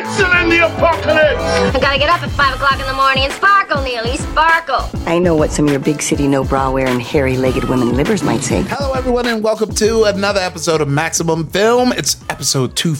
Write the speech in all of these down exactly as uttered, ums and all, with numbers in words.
Blitzen in the apocalypse! I gotta get up at five o'clock in the morning and sparkle, Neely, sparkle. I know what some of your big city no bra wearing hairy-legged women livers might say. Hello, everyone, and welcome to another episode of Maximum Film. It's episode two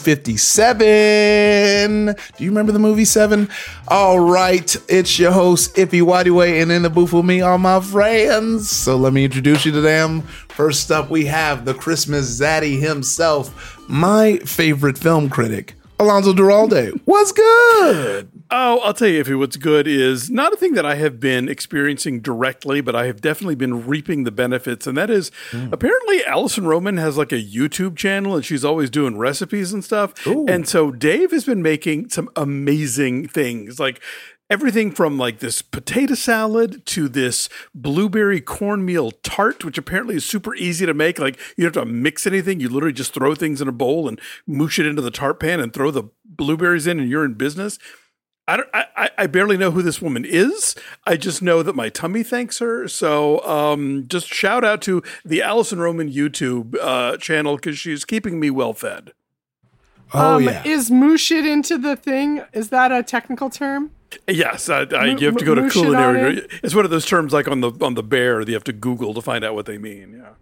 fifty-seven. Do you remember the movie Seven? All right, it's your host, Iffy Wadiway, and in the booth with me are my friends. So let me introduce you to them. First up, we have the Christmas Zaddy himself, my favorite film critic, Alonzo Duralde. What's good? Oh, I'll tell you, Iffy, what's good is not a thing that I have been experiencing directly, but I have definitely been reaping the benefits. And that is mm. apparently Allison Roman has like a YouTube channel and she's always doing recipes and stuff. Ooh. And so Dave has been making some amazing things, like everything from like this potato salad to this blueberry cornmeal tart, which apparently is super easy to make. Like you don't have to mix anything. You literally just throw things in a bowl and moosh it into the tart pan and throw the blueberries in and you're in business. I, don't, I, I barely know who this woman is. I just know that my tummy thanks her. So um, just shout out to the Allison Roman YouTube uh, channel because she's keeping me well fed. Oh, um, yeah. Is moosh it into the thing? Is that a technical term? Yes, I, I, you have to go to culinary. It it's one of those terms like on the on the bear that you have to Google to find out what they mean. Yeah.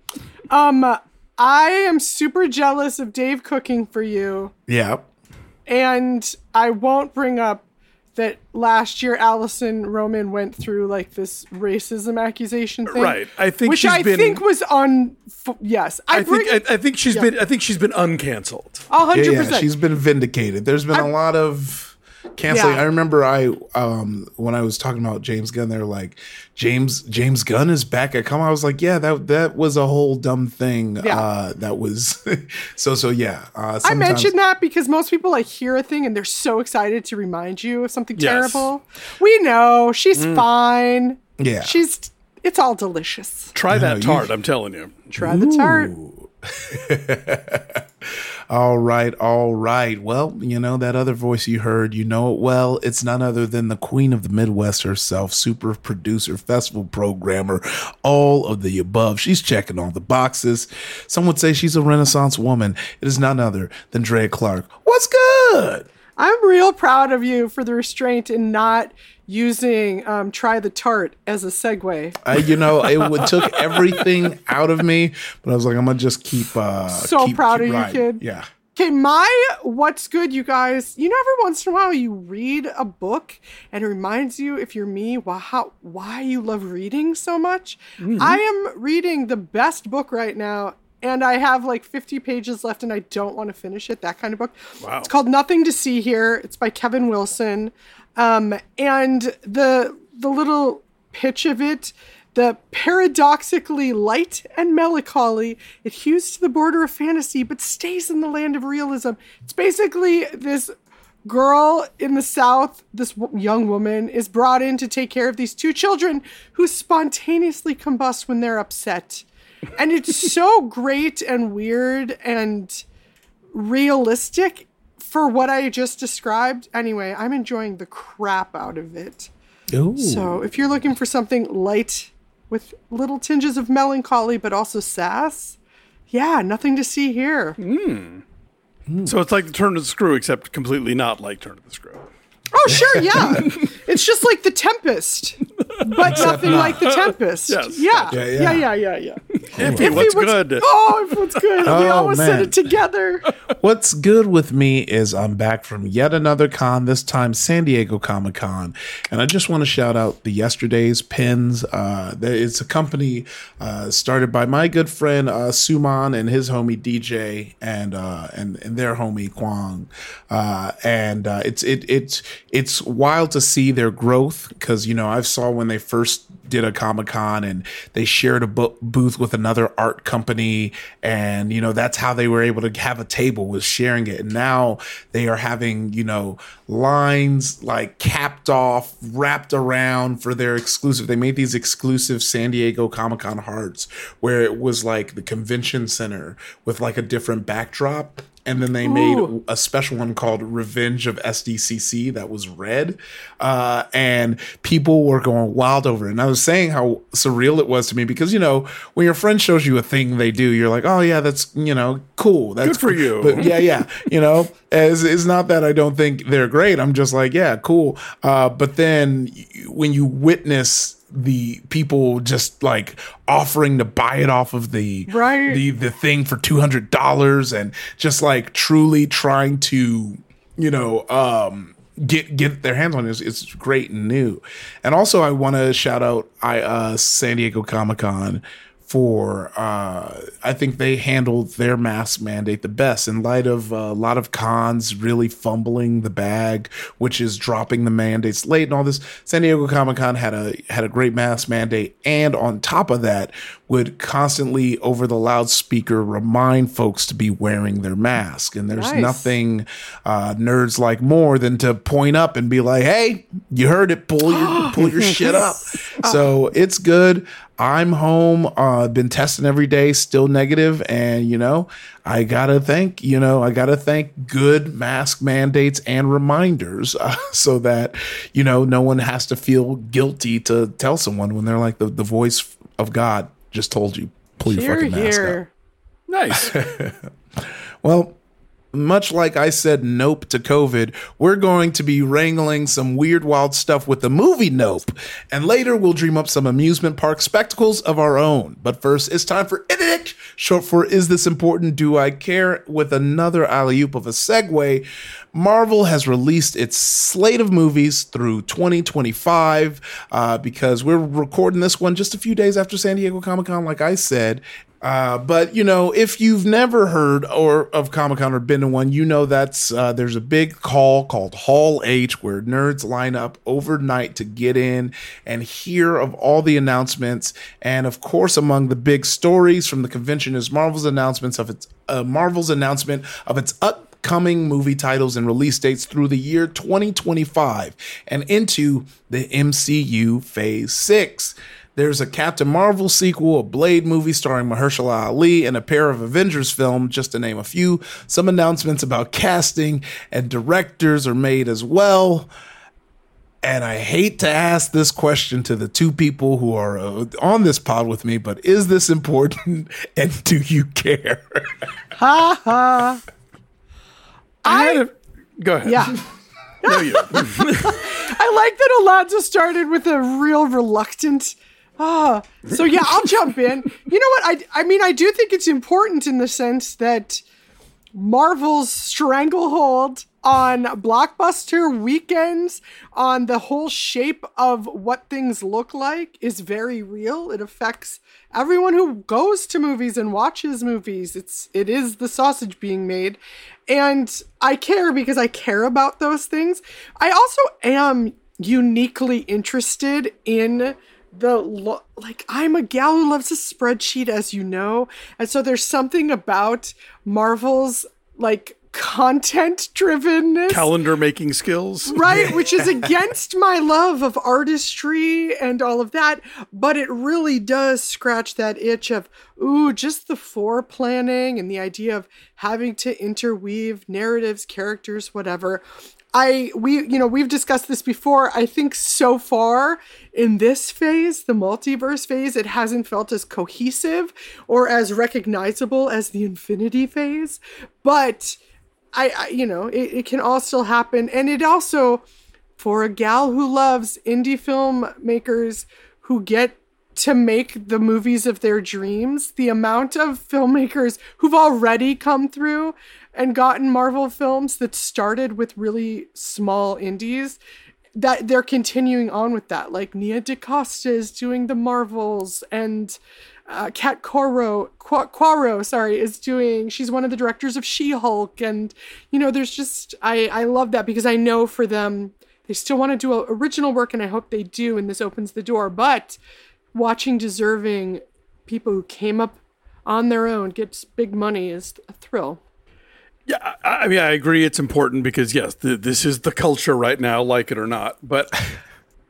Um, I am super jealous of Dave cooking for you. Yeah. And I won't bring up that last year Allison Roman went through like this racism accusation thing, right? I think which she's I been, think was on. Yes, I, I bring, think I, I think she's yeah. been. I think she's been uncanceled. A hundred Yeah, yeah, percent. she's been vindicated. There's been I, a lot of canceling. Yeah. I remember I um when I was talking about James Gunn, they were like, James James Gunn is back at Come. I was like, yeah, that that was a whole dumb thing. Yeah. Uh, that was so so yeah. Uh, I mentioned that because most people like hear a thing and they're so excited to remind you of something Yes. terrible. We know she's mm. fine. Yeah, she's. It's all delicious. Try that know, tart. you, I'm telling you. Try the tart. All right, all right. Well, you know, that other voice you heard, you know it well. It's none other than the queen of the Midwest herself, super producer, festival programmer, all of the above. She's checking all the boxes. Some would say she's a Renaissance woman. It is none other than Drea Clark. What's good? I'm real proud of you for the restraint in not using um, Try the Tart as a segue. I, you know, it would, took everything out of me, but I was like, I'm going to just keep uh So keep, proud keep of riding. you, kid. Yeah. Okay, my what's good, you guys. You know, every once in a while you read a book and it reminds you, if you're me, why, how, why you love reading so much. Mm-hmm. I am reading the best book right now. And I have like fifty pages left and I don't want to finish it. That kind of book. Wow. It's called Nothing to See Here. It's by Kevin Wilson. Um, and the the little pitch of it, the paradoxically light and melancholy, it hews to the border of fantasy, but stays in the land of realism. It's basically this girl in the South, this w- young woman, is brought in to take care of these two children who spontaneously combust when they're upset. And it's so great and weird and realistic for what I just described. Anyway, I'm enjoying the crap out of it. Ooh. So if you're looking for something light with little tinges of melancholy, but also sass, yeah, Nothing to See Here. Mm. Mm. So it's like the Turn of the Screw, except completely not like Turn of the Screw. Oh, sure, yeah. It's just like The Tempest, but nothing not. like The Tempest. Yes. Yeah. Yeah, Yeah, yeah. yeah, yeah, yeah. Iffy, what's good? Oh, if what's good. Oh, we almost man. said it together. What's good with me is I'm back from yet another con, this time San Diego Comic-Con. And I just want to shout out the Yesterday's Pins. Uh, it's a company uh, started by my good friend uh, Suman and his homie D J and uh, and, and their homie Kwang. Uh, and uh, it's it it's it's wild to see their growth because, you know, I saw when they first did a Comic-Con and they shared a bo- booth with another art company, and you know that's how they were able to have a table, was sharing it. And now they are having, you know, lines like capped off, wrapped around for their exclusive. They made these exclusive San Diego Comic-Con hearts where it was like the convention center with like a different backdrop. And then they Ooh. made a special one called Revenge of S D C C that was red. Uh, and people were going wild over it. And I was saying how surreal it was to me because, you know, when your friend shows you a thing they do, you're like, oh, yeah, that's, you know, cool. That's good for cool. you. But yeah, yeah. You know, it's, it's not that I don't think they're great. I'm just like, yeah, cool. Uh, but then when you witness the people just like offering to buy it off of the right. the the thing for two hundred dollars and just like truly trying to, you know, um, get get their hands on it. It's, it's great and new. And also I want to shout out I uh, San Diego Comic-Con for uh, I think they handled their mask mandate the best in light of uh, a lot of cons really fumbling the bag, which is dropping the mandates late and all this. San Diego Comic-Con had a had a great mask mandate, and on top of that would constantly over the loudspeaker remind folks to be wearing their mask. And there's nice. nothing uh, nerds like more than to point up and be like, hey, you heard it, pull your pull your shit up. So it's good. I'm home. Uh, been testing every day, still negative, and you know, I gotta thank you know, I gotta thank good mask mandates and reminders, uh, so that you know, no one has to feel guilty to tell someone when they're like the the voice of God just told you, pull your fucking mask up. Nice. Well, much like I said nope to COVID, we're going to be wrangling some weird, wild stuff with the movie Nope. And later we'll dream up some amusement park spectacles of our own. But first, it's time for It, short for Is This Important? Do I Care? With another alley-oop of a segue. Marvel has released its slate of movies through twenty twenty-five uh, because we're recording this one just a few days after San Diego Comic-Con, like I said. Uh, but, you know, if you've never heard or of Comic-Con or been to one, you know that's uh, there's a big hall called Hall H where nerds line up overnight to get in and hear of all the announcements. And, of course, among the big stories from the convention is Marvel's announcements of its uh, Marvel's announcement of its upcoming movie titles and release dates through the year twenty twenty-five and into the M C U Phase six. There's a Captain Marvel sequel, a Blade movie starring Mahershala Ali, and a pair of Avengers films, just to name a few. Some announcements about casting and directors are made as well. And I hate to ask this question to the two people who are uh, on this pod with me, but is this important and do you care? Ha ha. I had a, go ahead. Yeah. No, you don't. I like that Alonzo started with a real reluctant. Ah, so yeah, I'll jump in. You know what? I, I mean, I do think it's important in the sense that Marvel's stranglehold on blockbuster weekends, on the whole shape of what things look like, is very real. It affects everyone who goes to movies and watches movies. It's it is the sausage being made. And I care because I care about those things. I also am uniquely interested in the, lo- like, I'm a gal who loves a spreadsheet, as you know. And so there's something about Marvel's, like, content drivenness, calendar making skills, right? Which is against my love of artistry and all of that. But it really does scratch that itch of, ooh, just the foreplanning and the idea of having to interweave narratives, characters, whatever. I, we, you know, we've discussed this before. I think so far in this phase, the multiverse phase, it hasn't felt as cohesive or as recognizable as the Infinity phase. But I, I you know, it, it can all still happen. And it also, for a gal who loves indie filmmakers who get to make the movies of their dreams, the amount of filmmakers who've already come through and gotten Marvel films that started with really small indies, that they're continuing on with that. Like Nia DaCosta is doing the Marvels, and uh, Kat Quaro, Qu- Quaro, sorry, is doing, she's one of the directors of She-Hulk. And, you know, there's just, I, I love that because I know for them, they still want to do a, original work, and I hope they do, and this opens the door. But watching deserving people who came up on their own get big money is a thrill. Yeah, I, I mean, I agree. It's important because, yes, th- this is the culture right now, like it or not. But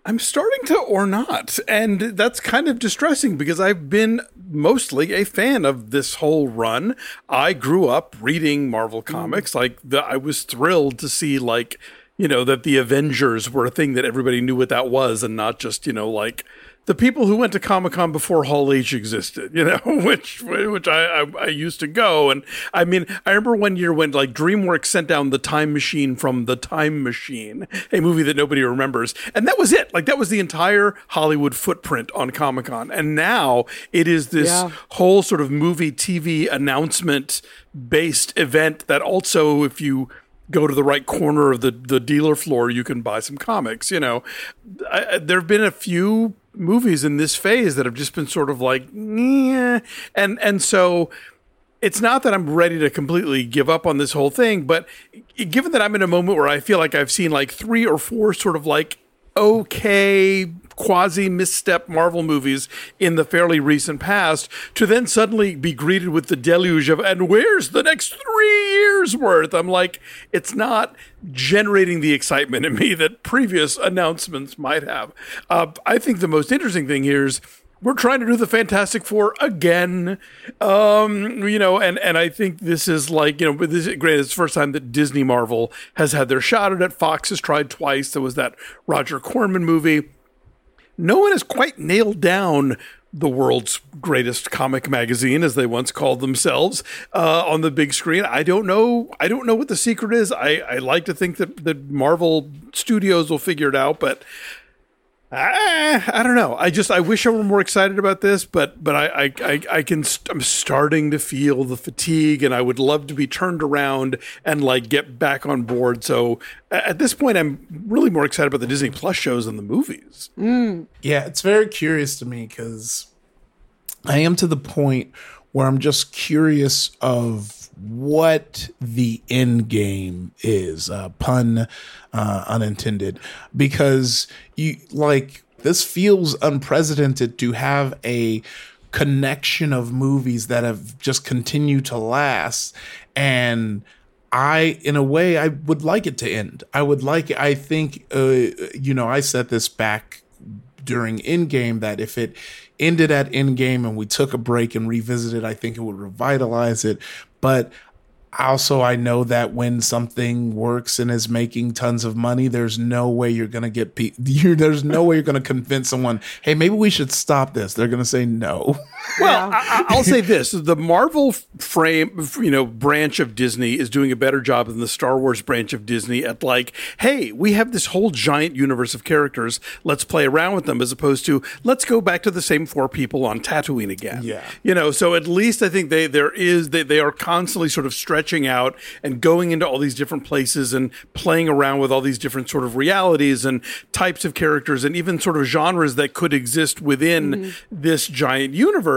I'm starting to or not. And that's kind of distressing because I've been mostly a fan of this whole run. I grew up reading Marvel comics. Like the, I was thrilled to see like, you know, that the Avengers were a thing that everybody knew what that was and not just, you know, like the people who went to Comic-Con before Hall H existed, you know, which which I, I, I used to go. And I mean, I remember one year when like DreamWorks sent down The Time Machine from The Time Machine, a movie that nobody remembers. And that was it. Like that was the entire Hollywood footprint on Comic-Con. And now it is this Yeah. whole sort of movie T V announcement based event that also, if you go to the right corner of the, the dealer floor, you can buy some comics. You know, I, there have been a few movies in this phase that have just been sort of like, yeah. And, and so it's not that I'm ready to completely give up on this whole thing, but given that I'm in a moment where I feel like I've seen like three or four sort of like, okay, quasi misstep Marvel movies in the fairly recent past, to then suddenly be greeted with the deluge of, and where's the next three years worth? I'm like, it's not generating the excitement in me that previous announcements might have. Uh, I think the most interesting thing here is we're trying to do the Fantastic Four again. Um, you know, and, and I think this is like, you know, this, granted, it's the first time that Disney Marvel has had their shot at it. Fox has tried twice. There was that Roger Corman movie. No one has quite nailed down the world's greatest comic magazine, as they once called themselves, uh, on the big screen. I don't know. I don't know what the secret is. I, I like to think that the Marvel Studios will figure it out, but I, I don't know. I just, I wish I were more excited about this, but, but I, I, I, I can, I'm starting to feel the fatigue, and I would love to be turned around and like get back on board. So at this point, I'm really more excited about the Disney Plus shows than the movies. Mm. Yeah, it's very curious to me because I am to the point where I'm just curious of what the end game is, uh, pun uh, unintended, because you like this feels unprecedented to have a connection of movies that have just continued to last. And I, in a way, I would like it to end. I would like, I think, uh, you know, I said this back during Endgame that if it ended at Endgame and we took a break and revisited, I think it would revitalize it. But also, I know that when something works and is making tons of money, there's no way you're going to get pe- you're, there's no way you're going to convince someone, hey, maybe we should stop this. They're going to say no. Well, I, I'll say this: the Marvel frame, you know, branch of Disney is doing a better job than the Star Wars branch of Disney at like, hey, we have this whole giant universe of characters. Let's play around with them, as opposed to let's go back to the same four people on Tatooine again. Yeah, you know. So at least I think they there is they they are constantly sort of stretching out and going into all these different places and playing around with all these different sort of realities and types of characters and even sort of genres that could exist within mm-hmm. this giant universe.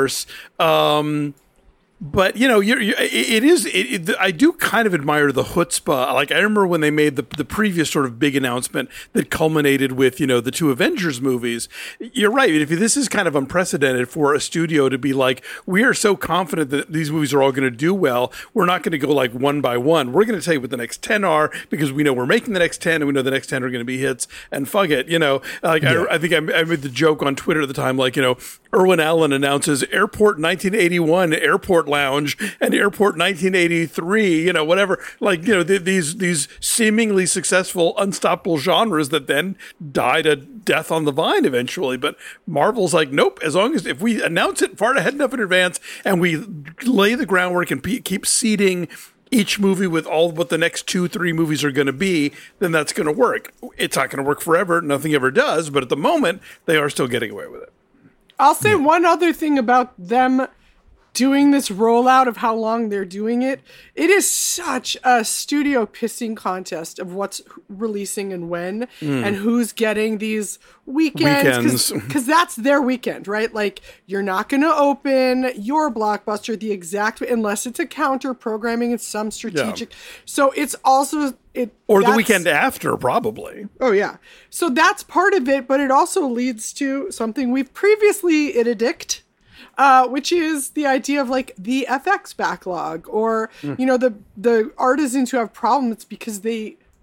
Um, But, you know, you're, you're, it is, it, it, I do kind of admire the chutzpah. Like, I remember when they made the, the previous sort of big announcement that culminated with, you know, the two Avengers movies. You're right. If this is kind of unprecedented for a studio to be like, we are so confident that these movies are all going to do well, we're not going to go like one by one. We're going to tell you what the next ten are because we know we're making the next ten and we know the next ten are going to be hits, and fuck it. You know, like, yeah. I, I think I, I made the joke on Twitter at the time, like, you know, Irwin Allen announces Airport nineteen eighty-one, Airport Lounge, and Airport nineteen eighty-three, you know, whatever, like, you know, th- these these seemingly successful, unstoppable genres that then died a death on the vine eventually. But Marvel's like, nope, as long as if we announce it far ahead enough in advance and we lay the groundwork and pe- keep seeding each movie with all what the next two, three movies are going to be, then that's going to work. It's not going to work forever. Nothing ever does. But at the moment, they are still getting away with it. I'll say yeah. one other thing about them doing this rollout of how long they're doing it. It is such a studio pissing contest of what's releasing and when mm. and who's getting these weekends. Because that's their weekend, right? Like, you're not going to open your blockbuster the exact unless it's a counter programming and some strategic. Yeah. So it's also... It, or the weekend after, probably. Oh, yeah. So that's part of it, but it also leads to something we've previously interdict, uh, which is the idea of like the F X backlog or, mm. you know, the the artisans who have problems because they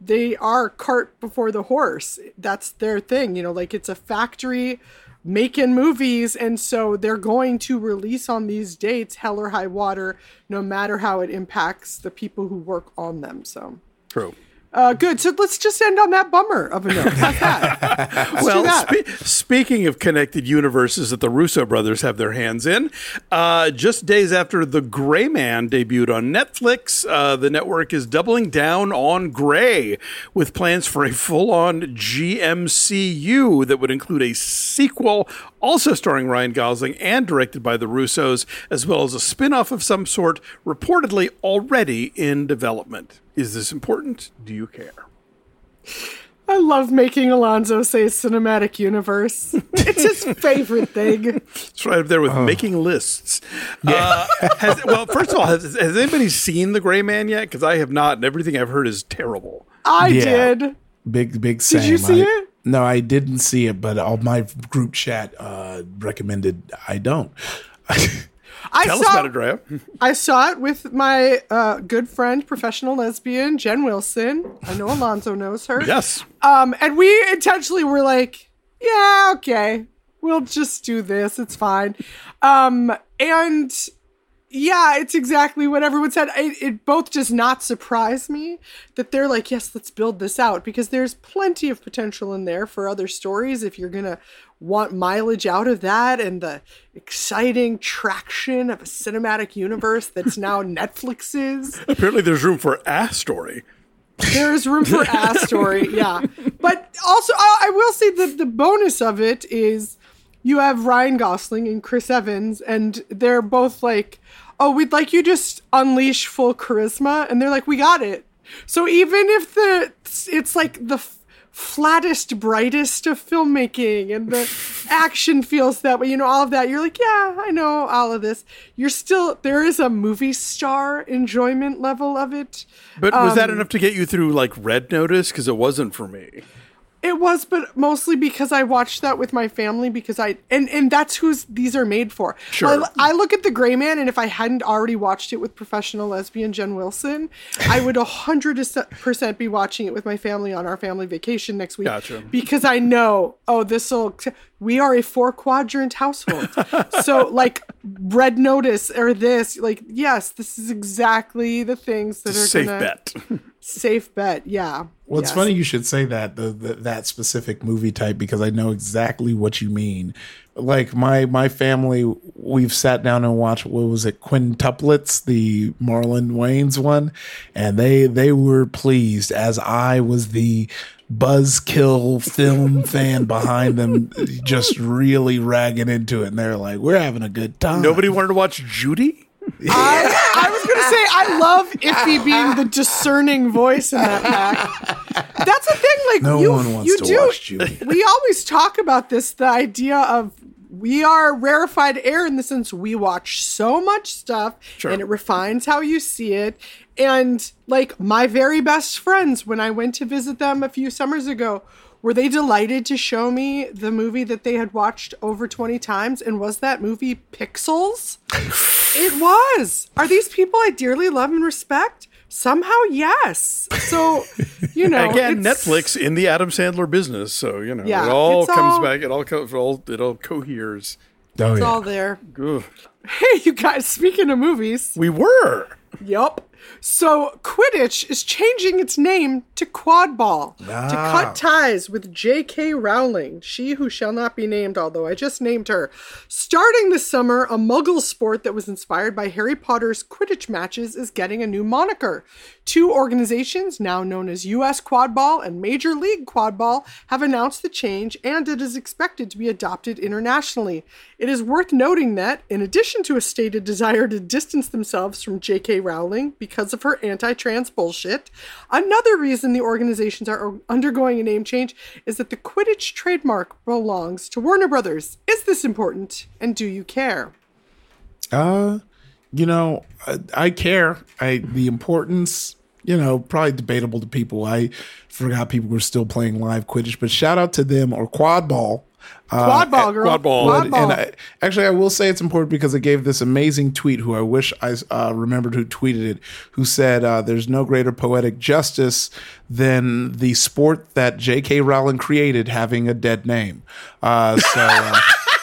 they are cart before the horse. That's their thing, you know, like it's a factory making movies, and so they're going to release on these dates, hell or high water, no matter how it impacts the people who work on them. So True. Uh, good. So let's just end on that bummer of a note. How's that? Let's well, do that. spe- speaking of connected universes that the Russo brothers have their hands in, uh, just days after The Gray Man debuted on Netflix, uh, the network is doubling down on Gray with plans for a full-on G M C U that would include a sequel also starring Ryan Gosling and directed by the Russos, as well as a spin-off of some sort reportedly already in development. Is this important? Do you care? I love making Alonzo say cinematic universe. It's his favorite thing. It's right up there with oh. making lists. Yeah. Uh, has, well, first of all, has, has anybody seen The Gray Man yet? Because I have not, and everything I've heard is terrible. I yeah. did. Big, big Sam. Did you see I, it? No, I didn't see it, but all my group chat uh, recommended I don't. I Tell saw, us about it, Drea. I saw it with my uh, good friend, professional lesbian, Jen Wilson. I know Alonzo knows her. Yes. Um, and we intentionally were like, yeah, okay, we'll just do this. It's fine. Um, and yeah, it's exactly what everyone said. It, it both does not surprise me that they're like, yes, let's build this out, because there's plenty of potential in there for other stories if you're going to want mileage out of that and the exciting traction of a cinematic universe that's now Netflix's. Apparently there's room for a story. There is room for a story, yeah. But also, I, I will say that the bonus of it is you have Ryan Gosling and Chris Evans, and they're both like, oh, we'd like you to just unleash full charisma. And they're like, we got it. So even if the it's like the flattest, brightest of filmmaking and the action feels that way, you know, all of that, you're like, yeah, I know all of this. You're still, there is a movie star enjoyment level of it. But was um, that enough to get you through like Red Notice? Because it wasn't for me. It was, but mostly because I watched that with my family, because I, and, and that's who's these are made for. Sure. I, I look at The Gray Man, and if I hadn't already watched it with professional lesbian Jen Wilson, I would one hundred percent be watching it with my family on our family vacation next week. Gotcha. Because I know, oh, this will, we are a four quadrant household. So like Red Notice or this, like, yes, this is exactly the things that are safe gonna, bet. Safe bet. Yeah. Well, it's yes. funny you should say that, the, the that specific movie type, because I know exactly what you mean. Like my my family, we've sat down and watched, what was it, Quintuplets, the Marlon Wayans one, and they they were pleased, as I was the buzzkill film fan behind them, just really ragging into it, and they're like, we're having a good time. Nobody wanted to watch Judy? I, I was going to say, I love Iffy being the discerning voice in that pack. That's the thing, like, no you, one wants you to do, watch Judy. We always talk about this, the idea of we are rarefied air in the sense we watch so much stuff, sure. and it refines how you see it. And like my very best friends, when I went to visit them a few summers ago, were they delighted to show me the movie that they had watched over twenty times? And was that movie Pixels? It was. Are these people I dearly love and respect? Somehow, yes. So, you know, again, Netflix in the Adam Sandler business. So, you know, yeah, it all comes all, back. It all, co- it all, it all coheres. Oh, it's yeah. all there. Ugh. Hey, you guys, speaking of movies. We were. Yup. So Quidditch is changing its name to Quadball ah. to cut ties with J K Rowling, she who shall not be named, although I just named her. Starting this summer, a Muggle sport that was inspired by Harry Potter's Quidditch matches is getting a new moniker. Two organizations, now known as U S Quadball and Major League Quadball, have announced the change, and it is expected to be adopted internationally. It is worth noting that, in addition to a stated desire to distance themselves from J K Rowling because of her anti-trans bullshit, another reason the organizations are undergoing a name change is that the Quidditch trademark belongs to Warner Brothers. Is this important, and do you care? Uh, you know, I, I care. I the importance, you know, probably debatable to people. I forgot people were still playing live Quidditch, but shout out to them, or Quadball, Quad ball, girl. Quad ball. Quad And, ball. and I, actually, I will say it's important because I gave this amazing tweet, who I wish I uh, remembered who tweeted it, who said, uh, there's no greater poetic justice than the sport that J K. Rowling created having a dead name. Uh, so... Uh,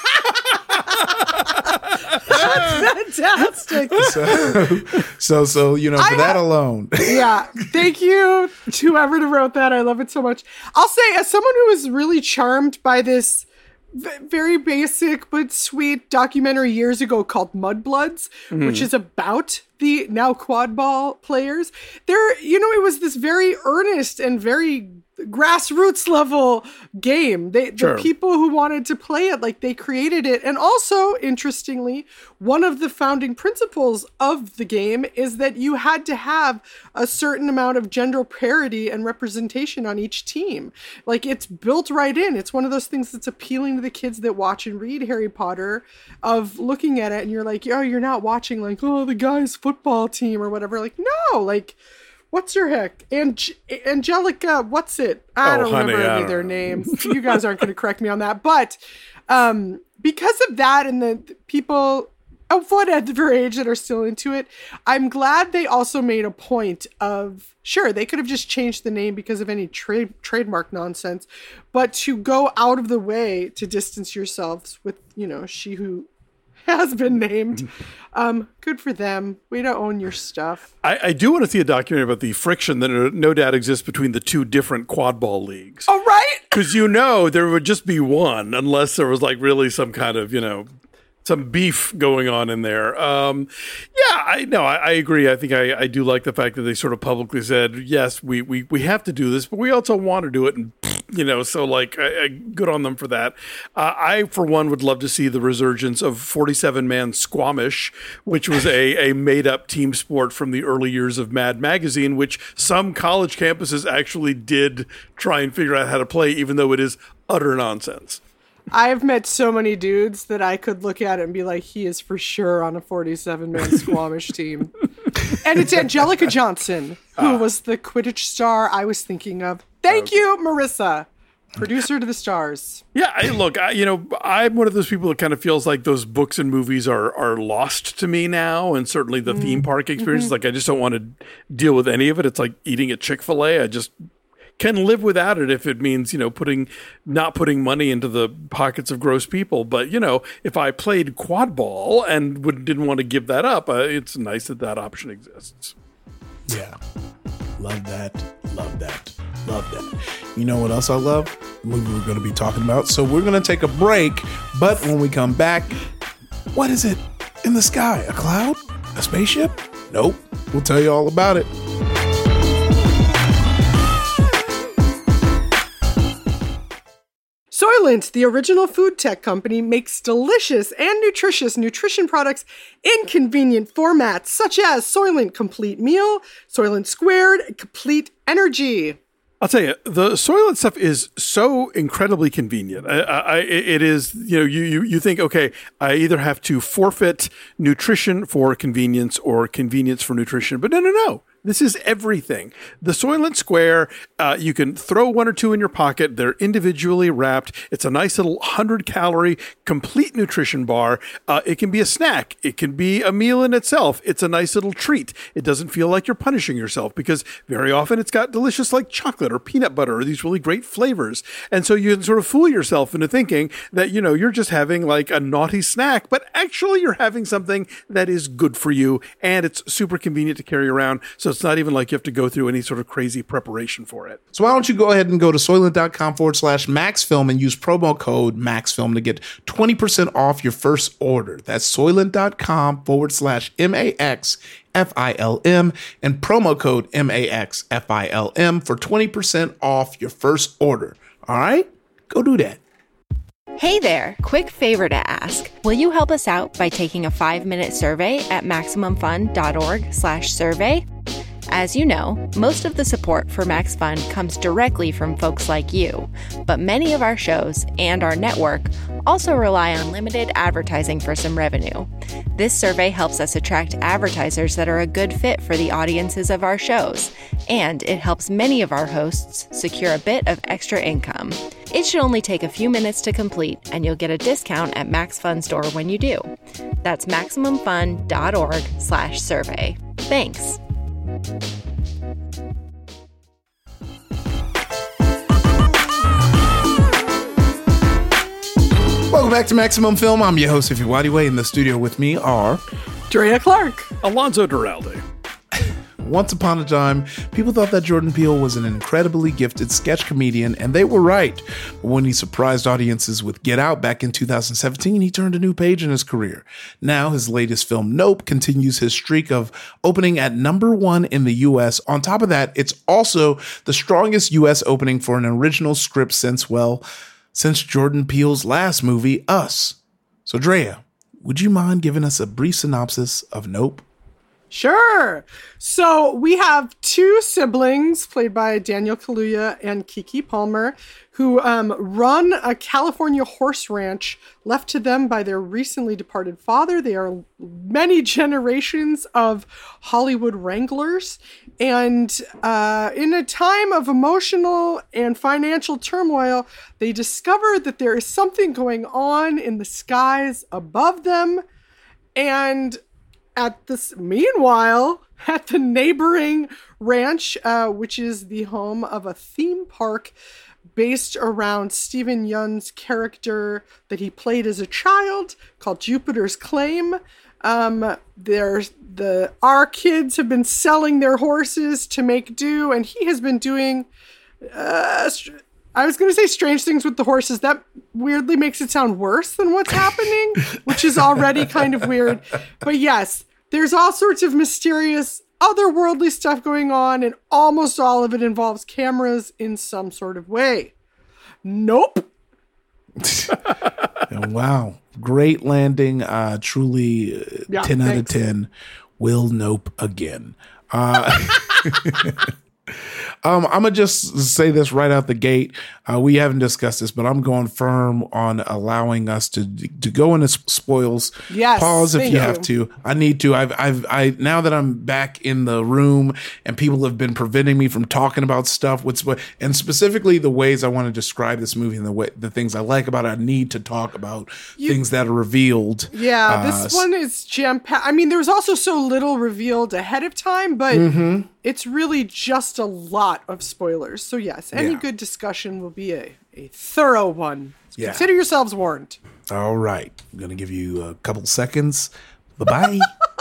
Fantastic. So, so, so, you know, for I that ha- alone. Yeah. Thank you to whoever wrote that. I love it so much. I'll say, as someone who was really charmed by this v- very basic but sweet documentary years ago called Mudbloods, mm. which is about the now quad ball players, there, you know, it was this very earnest and very grassroots level game. They, sure. The people who wanted to play it, like, they created it. And also, interestingly, one of the founding principles of the game is that you had to have a certain amount of gender parity and representation on each team. Like, it's built right in. It's one of those things that's appealing to the kids that watch and read Harry Potter, of looking at it and you're like, oh, you're not watching like, oh, the guy's football team or whatever. Like, no, like, what's her heck? Ange- Angelica, what's it? I oh, don't honey, remember I any don't of their know. names. You guys aren't going to correct me on that. But um, because of that and the, the people of whatever age that are still into it, I'm glad they also made a point of, sure, they could have just changed the name because of any trade trademark nonsense, but to go out of the way to distance yourselves with, you know, she who has been named. Um, good for them. Way to own your stuff. I, I do want to see a documentary about the friction that no doubt exists between the two different quad ball leagues. All right. Because, you know, there would just be one unless there was like really some kind of, you know, some beef going on in there. Um, yeah, I no, I, I agree. I think I, I do like the fact that they sort of publicly said, yes, we, we, we have to do this, but we also want to do it. And, you know, so like, I, I, good on them for that. Uh, I, for one, would love to see the resurgence of forty-seven man Squamish, which was a, a made up team sport from the early years of Mad Magazine, which some college campuses actually did try and figure out how to play, even though it is utter nonsense. I've met so many dudes that I could look at it and be like, he is for sure on a forty-seven man Squamish team. And it's Angelica Johnson, who ah. was the Quidditch star I was thinking of. Thank okay. you, Marissa. Producer to the stars. Yeah, I, look, I, you know, I'm one of those people that kind of feels like those books and movies are are lost to me now, and certainly the mm. theme park experience. Mm-hmm. Like, I just don't want to deal with any of it. It's like eating at Chick-fil-A. I just can live without it if it means, you know, putting not putting money into the pockets of gross people. But, you know, if I played quad ball and would, didn't want to give that up, uh, it's nice that that option exists. Yeah. Love that. Love that. Love that. You know what else I love? The movie we're going to be talking about. So we're going to take a break. But when we come back, what is it in the sky? A cloud? A spaceship? Nope. We'll tell you all about it. Soylent, the original food tech company, makes delicious and nutritious nutrition products in convenient formats, such as Soylent Complete Meal, Soylent Squared, and Complete Energy. I'll tell you, the Soylent stuff is so incredibly convenient. I, I, it is, you know, you, you, you think, okay, I either have to forfeit nutrition for convenience or convenience for nutrition, but no, no, no. This is everything. The Soylent Square, uh, you can throw one or two in your pocket. They're individually wrapped. It's a nice little one hundred calorie complete nutrition bar. Uh, it can be a snack. It can be a meal in itself. It's a nice little treat. It doesn't feel like you're punishing yourself because very often it's got delicious like chocolate or peanut butter or these really great flavors. And so you can sort of fool yourself into thinking that, you know, you're just having like a naughty snack, but actually you're having something that is good for you and it's super convenient to carry around. So it's not even like you have to go through any sort of crazy preparation for it. So why don't you go ahead and go to Soylent.com forward slash MaxFilm and use promo code MaxFilm to get twenty percent off your first order. That's Soylent.com forward slash M-A-X-F-I-L-M and promo code M A X F I L M for twenty percent off your first order. All right? Go do that. Hey there, quick favor to ask. Will you help us out by taking a five-minute survey at MaximumFun.org slash survey? As you know, most of the support for Max Fun comes directly from folks like you, but many of our shows and our network also rely on limited advertising for some revenue. This survey helps us attract advertisers that are a good fit for the audiences of our shows, and it helps many of our hosts secure a bit of extra income. It should only take a few minutes to complete, and you'll get a discount at Max Fun Store when you do. That's MaximumFun.org slash survey. Thanks. Welcome back to Maximum Film. I'm your host, Ify Nwadiwe. In the studio with me are Drea Clark, Alonzo Duralde. Once upon a time, people thought that Jordan Peele was an incredibly gifted sketch comedian, and they were right. But when he surprised audiences with Get Out back in two thousand seventeen, he turned a new page in his career. Now, his latest film, Nope, continues his streak of opening at number one in the U S. On top of that, it's also the strongest U S opening for an original script since, well, since Jordan Peele's last movie, Us. So, Drea, would you mind giving us a brief synopsis of Nope? Sure. So we have two siblings played by Daniel Kaluuya and Keke Palmer who um, run a California horse ranch left to them by their recently departed father. They are many generations of Hollywood wranglers. And uh, in a time of emotional and financial turmoil, they discover that there is something going on in the skies above them. And At this, meanwhile, at the neighboring ranch, uh, which is the home of a theme park based around Steven Yeun's character that he played as a child called Jupiter's Claim. Um, there's the our kids have been selling their horses to make do, and he has been doing. Uh, I was going to say strange things with the horses. That weirdly makes it sound worse than what's happening, which is already kind of weird. But yes, there's all sorts of mysterious otherworldly stuff going on, and almost all of it involves cameras in some sort of way. Nope. Wow. Great landing. Uh, truly uh, Yeah, ten out of thanks. ten. Will nope again. Uh, Um, I'm going to just say this right out the gate. Uh, we haven't discussed this, but I'm going firm on allowing us to to go into spoils. Yes, Pause if thank you you. have to. I need to. I've, I've, I, now that I'm back in the room and people have been preventing me from talking about stuff with, spo- and specifically the ways I want to describe this movie and the way, the things I like about it, I need to talk about You- things that are revealed. Yeah, Uh, this one is jam-packed. I mean, there was also so little revealed ahead of time, but Mm-hmm. it's really just a lot of spoilers. So yes, any Yeah. good discussion will be a, a thorough one. Yeah. Consider yourselves warned. All right. I'm going to give you a couple seconds. Bye-bye.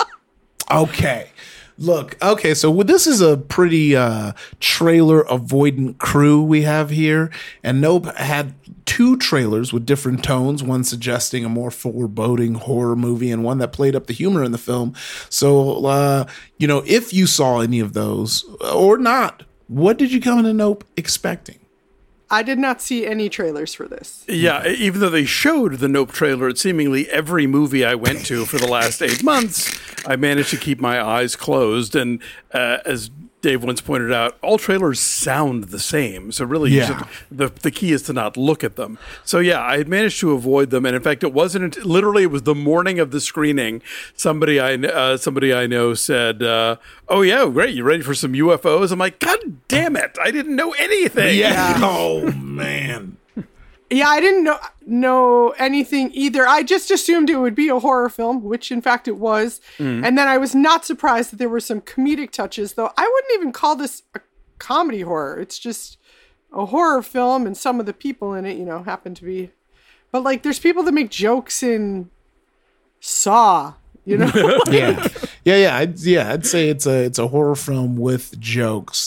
Okay. Look, okay, so this is a pretty uh, trailer avoidant crew we have here. And Nope had two trailers with different tones, one suggesting a more foreboding horror movie and one that played up the humor in the film. So, uh, you know, if you saw any of those or not, what did you come into Nope expecting? I did not see any trailers for this. Yeah, even though they showed the Nope trailer at seemingly every movie I went to for the last eight months, I managed to keep my eyes closed. And uh, as Dave once pointed out, all trailers sound the same. So really, you Yeah. should, the the key is to not look at them. So yeah, I had managed to avoid them. And in fact, it wasn't until, literally it was the morning of the screening. Somebody I uh, somebody I know said, uh, "Oh yeah, great, you ready for some U F Os?" I'm like, "God damn it, I didn't know anything." Yeah. Oh, man. Yeah, I didn't know know anything either. I just assumed it would be a horror film, which in fact it was. Mm. And then I was not surprised that there were some comedic touches, though I wouldn't even call this a comedy horror. It's just a horror film, and some of the people in it, you know, happen to be. But like, there's people that make jokes in Saw, you know? yeah, yeah, yeah, I'd, yeah. I'd say it's a it's a horror film with jokes.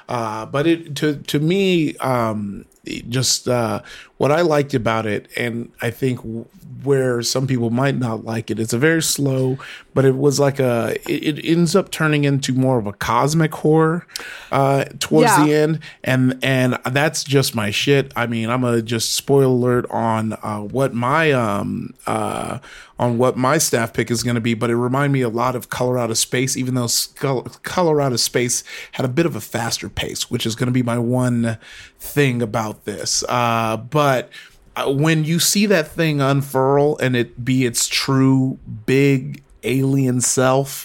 Uh, but it to to me, um, it just uh, what I liked about it, and I think w- where some people might not like it, it's a very slow, but it was like a. It, it ends up turning into more of a cosmic horror uh, towards Yeah. the end, and and that's just my shit. I mean, I'm a just spoiler alert on uh, what my um uh on what my staff pick is going to be, but it reminded me a lot of Color Out of Space, even though Skull- Color Out of Space had a bit of a faster pace, which is going to be my one thing about this. Uh, but uh, when you see that thing unfurl and it be its true big alien self,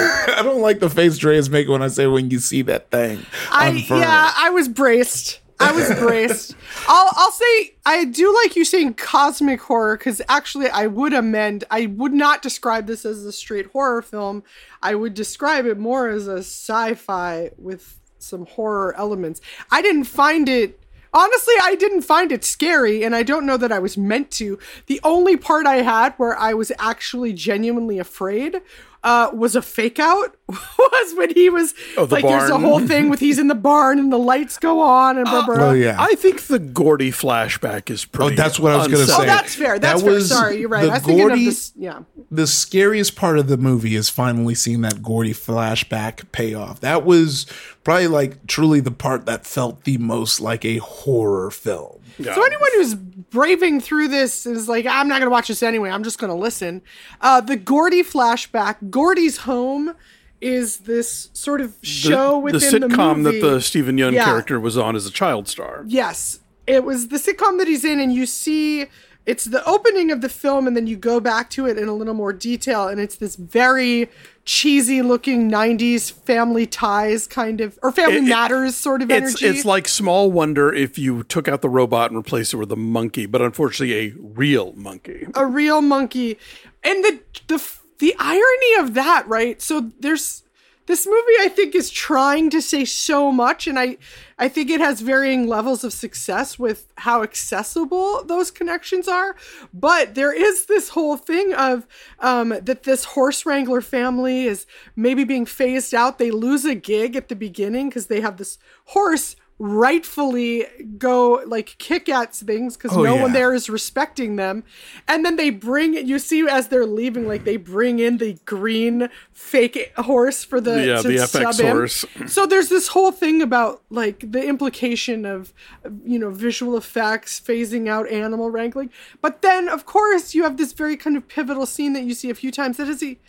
I don't like the face Dre is making when I say when you see that thing I unfurl. yeah, I was braced. I was braced. I'll I'll say I do like you saying cosmic horror, because actually I would amend. I would not describe this as a straight horror film. I would describe it more as a sci-fi with some horror elements. I didn't find it. Honestly, I didn't find it scary, and I don't know that I was meant to. The only part I had where I was actually genuinely afraid uh, was a fake out, was when he was, Oh, the like, there's a barn. whole thing with he's in the barn and the lights go on and blah, blah, blah. Oh, yeah. I think the Gordy flashback is Oh, pretty. that's what I was going to unsettling. say. Oh, that's fair. That's That fair. was Sorry, you're right. the I was thinking Gordy- of this. Yeah. The scariest part of the movie is finally seeing that Gordy flashback payoff. That was probably like truly the part that felt the most like a horror film. Yeah. So anyone who's braving through this is like, I'm not going to watch this anyway. I'm just going to listen. Uh, the Gordy flashback, Gordy's home is this sort of show the, within the the sitcom movie. that the Stephen Yeun Yeah. character was on as a child star. Yes. It was the sitcom that he's in, and you see it's the opening of the film, and then you go back to it in a little more detail, and it's this very cheesy looking nineties Family Ties kind of, or Family It- it- Matters sort of It's energy. it's like Small Wonder if you took out the robot and replaced it with a monkey, but unfortunately a real monkey. a real monkey. And the the the irony of that, right? So there's this movie, I think, is trying to say so much, and I I think it has varying levels of success with how accessible those connections are. But there is this whole thing of um, that this horse wrangler family is maybe being phased out. They lose a gig at the beginning because they have this horse rightfully go like kick at things because Oh, no yeah. one there is respecting them. And then they bring, you see as they're leaving, like they bring in the green fake horse for the, Yeah, to the F X sub in. horse. So there's this whole thing about like the implication of, you know, visual effects, phasing out animal wrangling. But then of course you have this very kind of pivotal scene that you see a few times that is a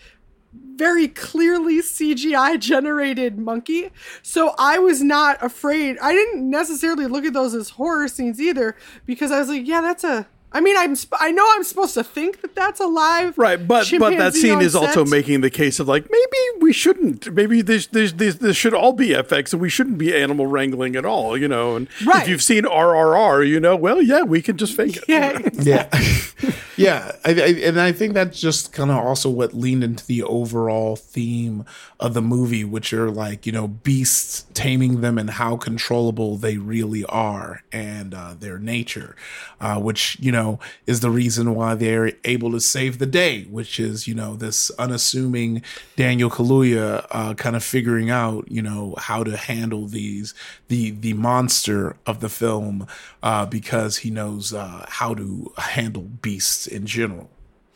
very clearly C G I generated monkey. So I was not afraid. I didn't necessarily look at those as horror scenes either, because I was like, yeah, that's a, I mean, I'm, sp- I know I'm supposed to think that that's a live Right, but but that chimpanzee scene on is also set. making the case of like maybe we shouldn't. Maybe this this this, this should all be F X, and we shouldn't be animal wrangling at all. You know, and Right. if you've seen R R R, you know, well, yeah, we can just fake it. Yeah. Yeah. yeah. I, I, and I think that's just kind of also what leaned into the overall theme of the movie, which are like, you know, beasts, taming them and how controllable they really are and uh, their nature, uh, which, you know, is the reason why they're able to save the day, which is, you know, this unassuming Daniel Kaluuya uh, kind of figuring out, you know, how to handle these, the, the monster of the film uh, because he knows uh, how to handle beasts in general.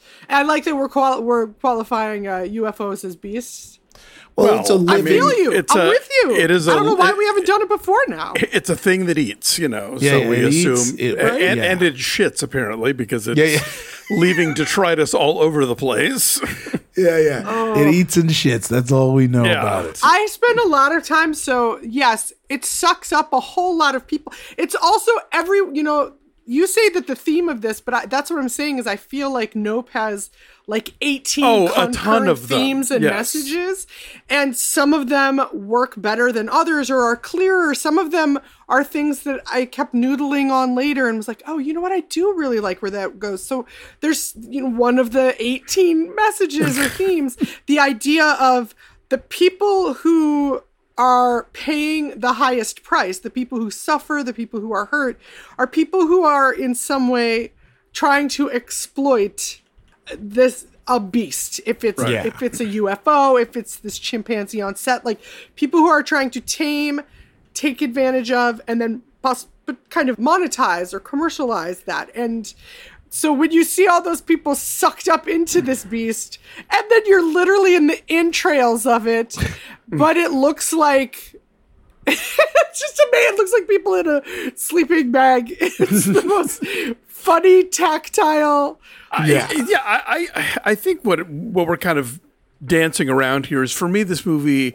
I like that we're quali- we're qualifying uh, U F Os as beasts. Well, Well, it's a I I living. feel you. it's I'm a- with you. it is I a- don't know why it- we haven't done it before now. It's a thing that eats, you know. Yeah, so yeah, we it eats, assume, it- and, right? and, Yeah. and it shits apparently because it's Yeah, yeah. leaving detritus all over the place. yeah, yeah. It eats and shits. That's all we know Yeah. about it. I spend a lot of time, so yes, it sucks up a whole lot of people. It's also every, you know, you say that the theme of this, but I, that's what I'm saying is I feel like Nope has like eighteen Oh, a ton concurrent of them. themes and Yes. messages, and some of them work better than others or are clearer. Some of them are things that I kept noodling on later and was like, oh, you know what? I do really like where that goes. So there's, you know, one of the eighteen messages or themes, the idea of the people who are paying the highest price, the people who suffer, the people who are hurt, are people who are in some way trying to exploit this a beast. If it's Right. Yeah. if it's a U F O, if it's this chimpanzee on set, like people who are trying to tame take advantage of and then poss- kind of monetize or commercialize that. And so when you see all those people sucked up into this beast, and then you're literally in the entrails of it, but it looks like it's just a man. It looks like people in a sleeping bag. It's the most funny, tactile. Yeah, I, yeah. I, I, I think what what we're kind of dancing around here is, for me, this movie,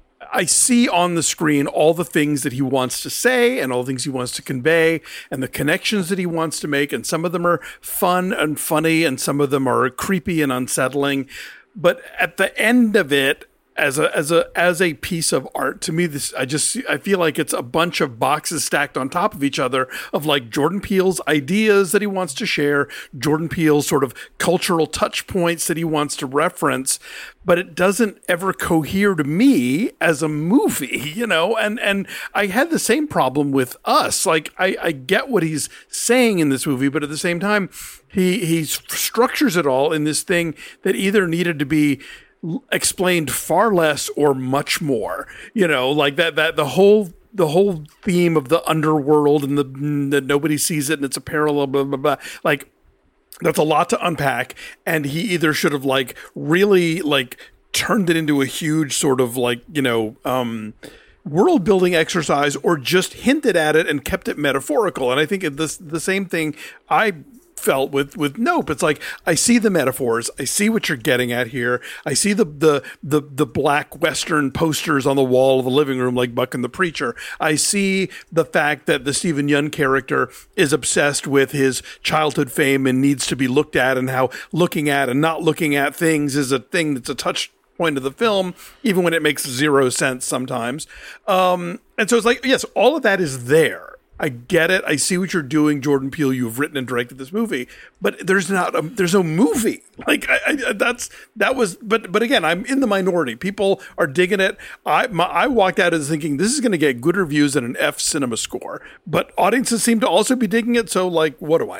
I see on the screen all the things that he wants to say and all the things he wants to convey and the connections that he wants to make. And some of them are fun and funny, and some of them are creepy and unsettling. But at the end of it, as a as a as a piece of art, to me, this I just I feel like it's a bunch of boxes stacked on top of each other of like Jordan Peele's ideas that he wants to share, Jordan Peele's sort of cultural touch points that he wants to reference, but it doesn't ever cohere to me as a movie, you know. And and I had the same problem with Us. Like I, I get what he's saying in this movie, but at the same time, he he structures it all in this thing that either needed to be explained far less or much more, you know, like that, that the whole, the whole theme of the underworld and the, that nobody sees it and it's a parallel, blah, blah, blah. Like that's a lot to unpack. And he either should have like really like turned it into a huge sort of like, you know, um, world building exercise, or just hinted at it and kept it metaphorical. And I think this, the same thing I felt with with Nope. It's like, I see the metaphors, I see what you're getting at here, I see the the the the black Western posters on the wall of the living room like Buck and the Preacher. I see the fact that the Stephen Yeun character is obsessed with his childhood fame and needs to be looked at, and how looking at and not looking at things is a thing that's a touch point of the film, even when it makes zero sense sometimes. Um, and so it's like, yes, all of that is there. I get it. I see what you're doing, Jordan Peele. You've written and directed this movie, but there's not a, there's no movie. Like I, I, that's that was. But but again, I'm in the minority. People are digging it. I my, I walked out as thinking this is going to get good reviews and an F cinema score. But audiences seem to also be digging it. So like, what do I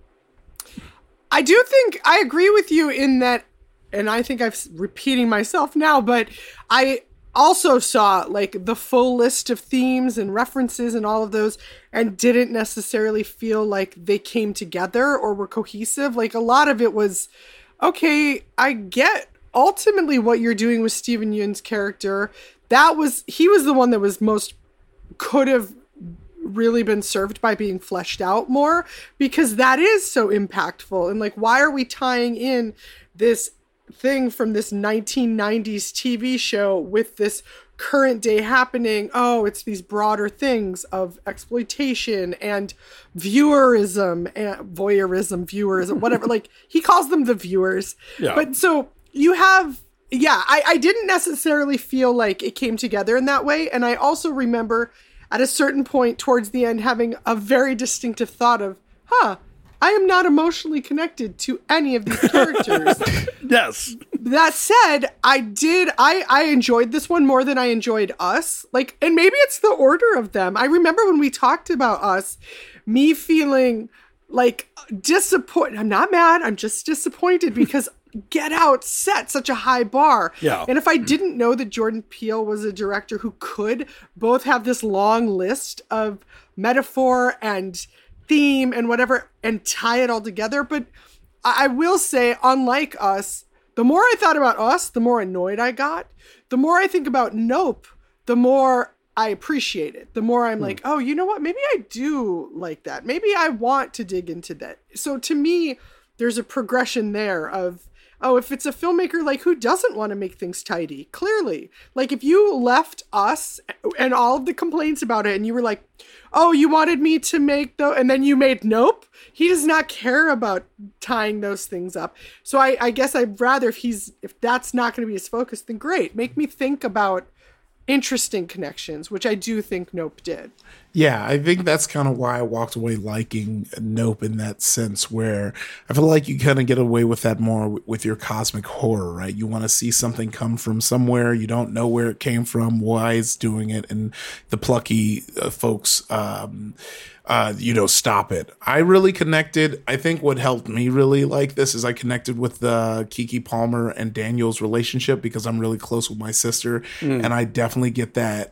know? I do think I agree with you in that, and I think I'm repeating myself now, but I also saw like the full list of themes and references and all of those, and didn't necessarily feel like they came together or were cohesive. Like a lot of it was, okay, I get ultimately what you're doing with Stephen Yeun's character. That was, he was the one that was most, could have really been served by being fleshed out more, because that is so impactful. And like, why are we tying in this thing from this nineteen nineties T V show with this current day happening? Oh, it's these broader things of exploitation and viewerism and voyeurism, viewerism, whatever. Like he calls them the viewers. Yeah. But so you have, yeah, I, I didn't necessarily feel like it came together in that way. And I also remember at a certain point towards the end having a very distinctive thought of, huh, I am not emotionally connected to any of these characters. Yes. That said, I did, I, I enjoyed this one more than I enjoyed Us. Like, and maybe it's the order of them. I remember when we talked about Us, me feeling like disappointed. I'm not mad. I'm just disappointed because Get Out set such a high bar. Yeah. And if I didn't know that Jordan Peele was a director who could both have this long list of metaphor and theme and whatever and tie it all together. But I will say, unlike Us, the more I thought about Us, the more annoyed I got. The more I think about Nope, the more I appreciate it. The more I'm hmm. like, oh, you know what? Maybe I do like that. Maybe I want to dig into that. So to me, there's a progression there of, oh, if it's a filmmaker, like who doesn't want to make things tidy? Clearly. Like if you left Us and all of the complaints about it and you were like, oh, you wanted me to make though, and then you made Nope. He does not care about tying those things up. So I, I guess I'd rather if he's, if that's not going to be his focus, then great. Make me think about interesting connections, which I do think Nope did. Yeah, I think that's kind of why I walked away liking Nope in that sense, where I feel like you kind of get away with that more w- with your cosmic horror, right? You want to see something come from somewhere. You don't know where it came from, why it's doing it, and the plucky uh, folks, um, uh, you know, stop it. I really connected. I think what helped me really like this is I connected with the Keke Palmer and Daniel's relationship because I'm really close with my sister, mm. and I definitely get that.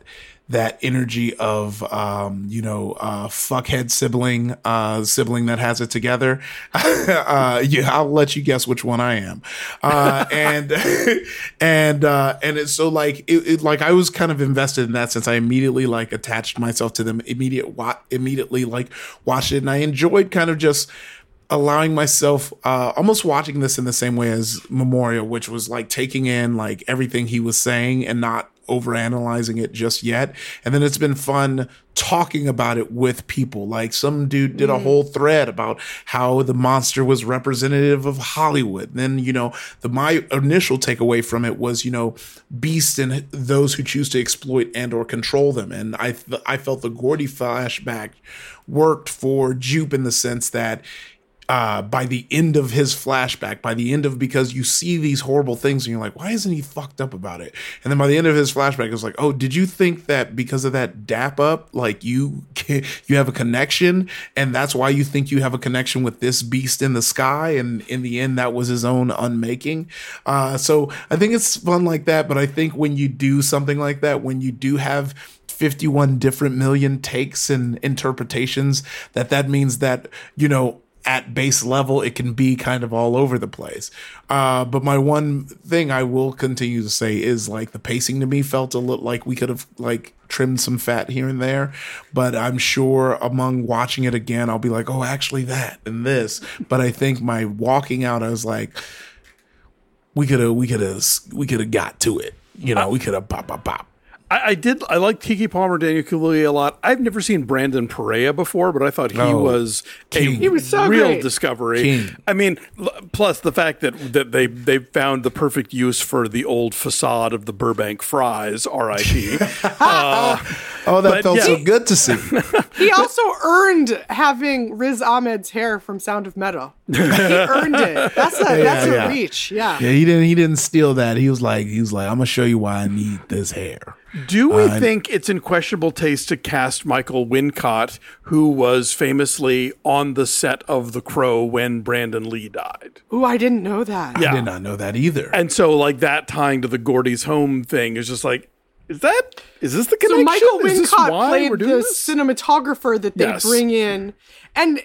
that energy of, um, you know, uh, fuckhead sibling, uh, sibling that has it together. uh, yeah, I'll let you guess which one I am. Uh, and, and, uh, and it's so like, it, it, like I was kind of invested in that since I immediately like attached myself to them, immediate, wa- immediately like watched it. And I enjoyed kind of just allowing myself, uh, almost watching this in the same way as Memorial, which was like taking in like everything he was saying and not overanalyzing it just yet. And then it's been fun talking about it with people. Like some dude did a whole thread about how the monster was representative of Hollywood. And then, you know, the my initial takeaway from it was, you know, beasts and those who choose to exploit and or control them. And I th- I felt the Gordy flashback worked for Jupe in the sense that Uh, by the end of his flashback, by the end of, because you see these horrible things and you're like, why isn't he fucked up about it? And then by the end of his flashback, it was like, oh, did you think that because of that dap up, like you, you have a connection and that's why you think you have a connection with this beast in the sky? And in the end, that was his own unmaking. Uh, so I think it's fun like that. But I think when you do something like that, when you do have fifty-one different million takes and interpretations, that that means that, you know, at base level, it can be kind of all over the place. Uh, but my one thing I will continue to say is like the pacing to me felt a little like we could have like trimmed some fat here and there. But I'm sure among watching it again, I'll be like, oh, actually that and this. But I think my walking out, I was like, we could have, we could have, we could have got to it. You know, we could have pop, pop, pop. I, I did. I like Keke Palmer, Daniel Kaluuya a lot. I've never seen Brandon Perea before, but I thought he oh, was King. a He was so real great. discovery. King. I mean, l- plus the fact that that they they found the perfect use for the old facade of the Burbank Fries, R I P uh, Oh, that But, felt yeah. so good to see. He also earned having Riz Ahmed's hair from Sound of Metal. He earned it. That's a that's a yeah. reach. Yeah. Yeah, he didn't. He didn't steal that. He was like, he was like, I'm gonna show you why I need this hair. Do we Uh, think it's in questionable taste to cast Michael Wincott, who was famously on the set of The Crow when Brandon Lee died? Ooh, I didn't know that. Yeah. I did not know that either. And so, like, that tying to the Gordy's home thing is just like, is that, is this the So connection? Michael is this Wincott why played we're the doing this? cinematographer that they Yes. bring in. And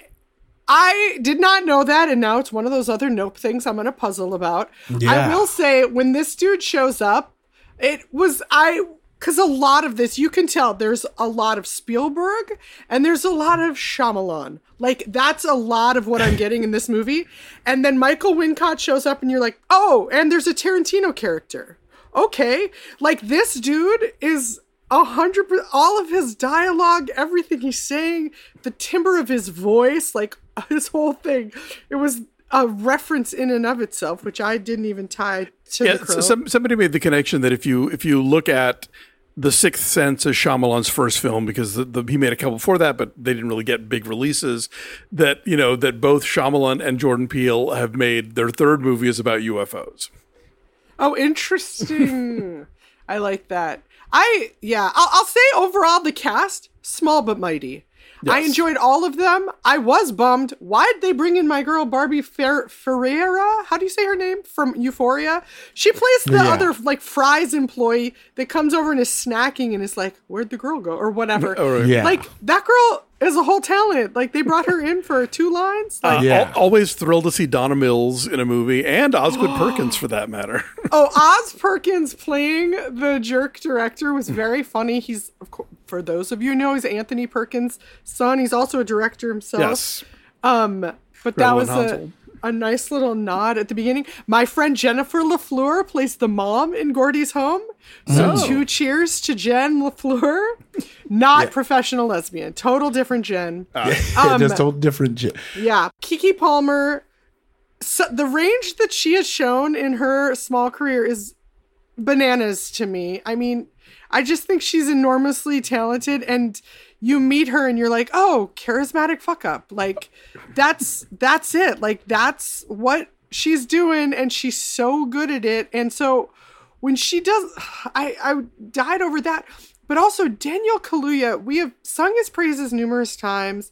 I did not know that, and now it's one of those other Nope things I'm going to puzzle about. Yeah. I will say, when this dude shows up, it was, I, because a lot of this, you can tell there's a lot of Spielberg and there's a lot of Shyamalan. Like, that's a lot of what I'm getting in this movie. And then Michael Wincott shows up and you're like, oh, and there's a Tarantino character. Okay. Like, this dude is a hundred percent, all of his dialogue, everything he's saying, the timbre of his voice, like his whole thing. It was a reference in and of itself, which I didn't even tie to Yeah, the Crow. so some, somebody made the connection that if you if you look at The Sixth Sense as Shyamalan's first film, because the, the, he made a couple before that, but they didn't really get big releases, that, you know, that both Shyamalan and Jordan Peele have made their third movie is about U F Os. Oh, interesting. I like that. I, yeah, I'll, I'll say overall the cast, small but mighty. I Yes. enjoyed all of them. I was bummed. Why'd they bring in my girl Barbie Fer- Ferreira? How do you say her name? From Euphoria? She plays the Yeah. other, like, Fry's employee that comes over and is snacking and is like, where'd the girl go? Or whatever. Oh, right. Yeah. Like, that girl is a whole talent. Like, they brought her in for two lines. Like, Uh, Yeah. al- always thrilled to see Donna Mills in a movie, and Osgood Perkins for that matter. Oh, Oz Perkins playing the jerk director was very funny. He's, of course, for those of you who know, he's Anthony Perkins' son. He's also a director himself. Yes. Um, but that Gretel was and a, Hansel. a nice little nod at the beginning. My friend Jennifer LaFleur plays the mom in Gordy's home. So Oh. two cheers to Jen LaFleur. Not professional lesbian. Total different Jen. Um, Just total different. J- Yeah. Keke Palmer, so the range that she has shown in her small career is bananas to me. I mean, I just think she's enormously talented, and you meet her and you're like, oh, charismatic fuck up. Like, that's that's it. Like, that's what she's doing, and she's so good at it. And so when she does, I, I died over that. But also Daniel Kaluuya, we have sung his praises numerous times.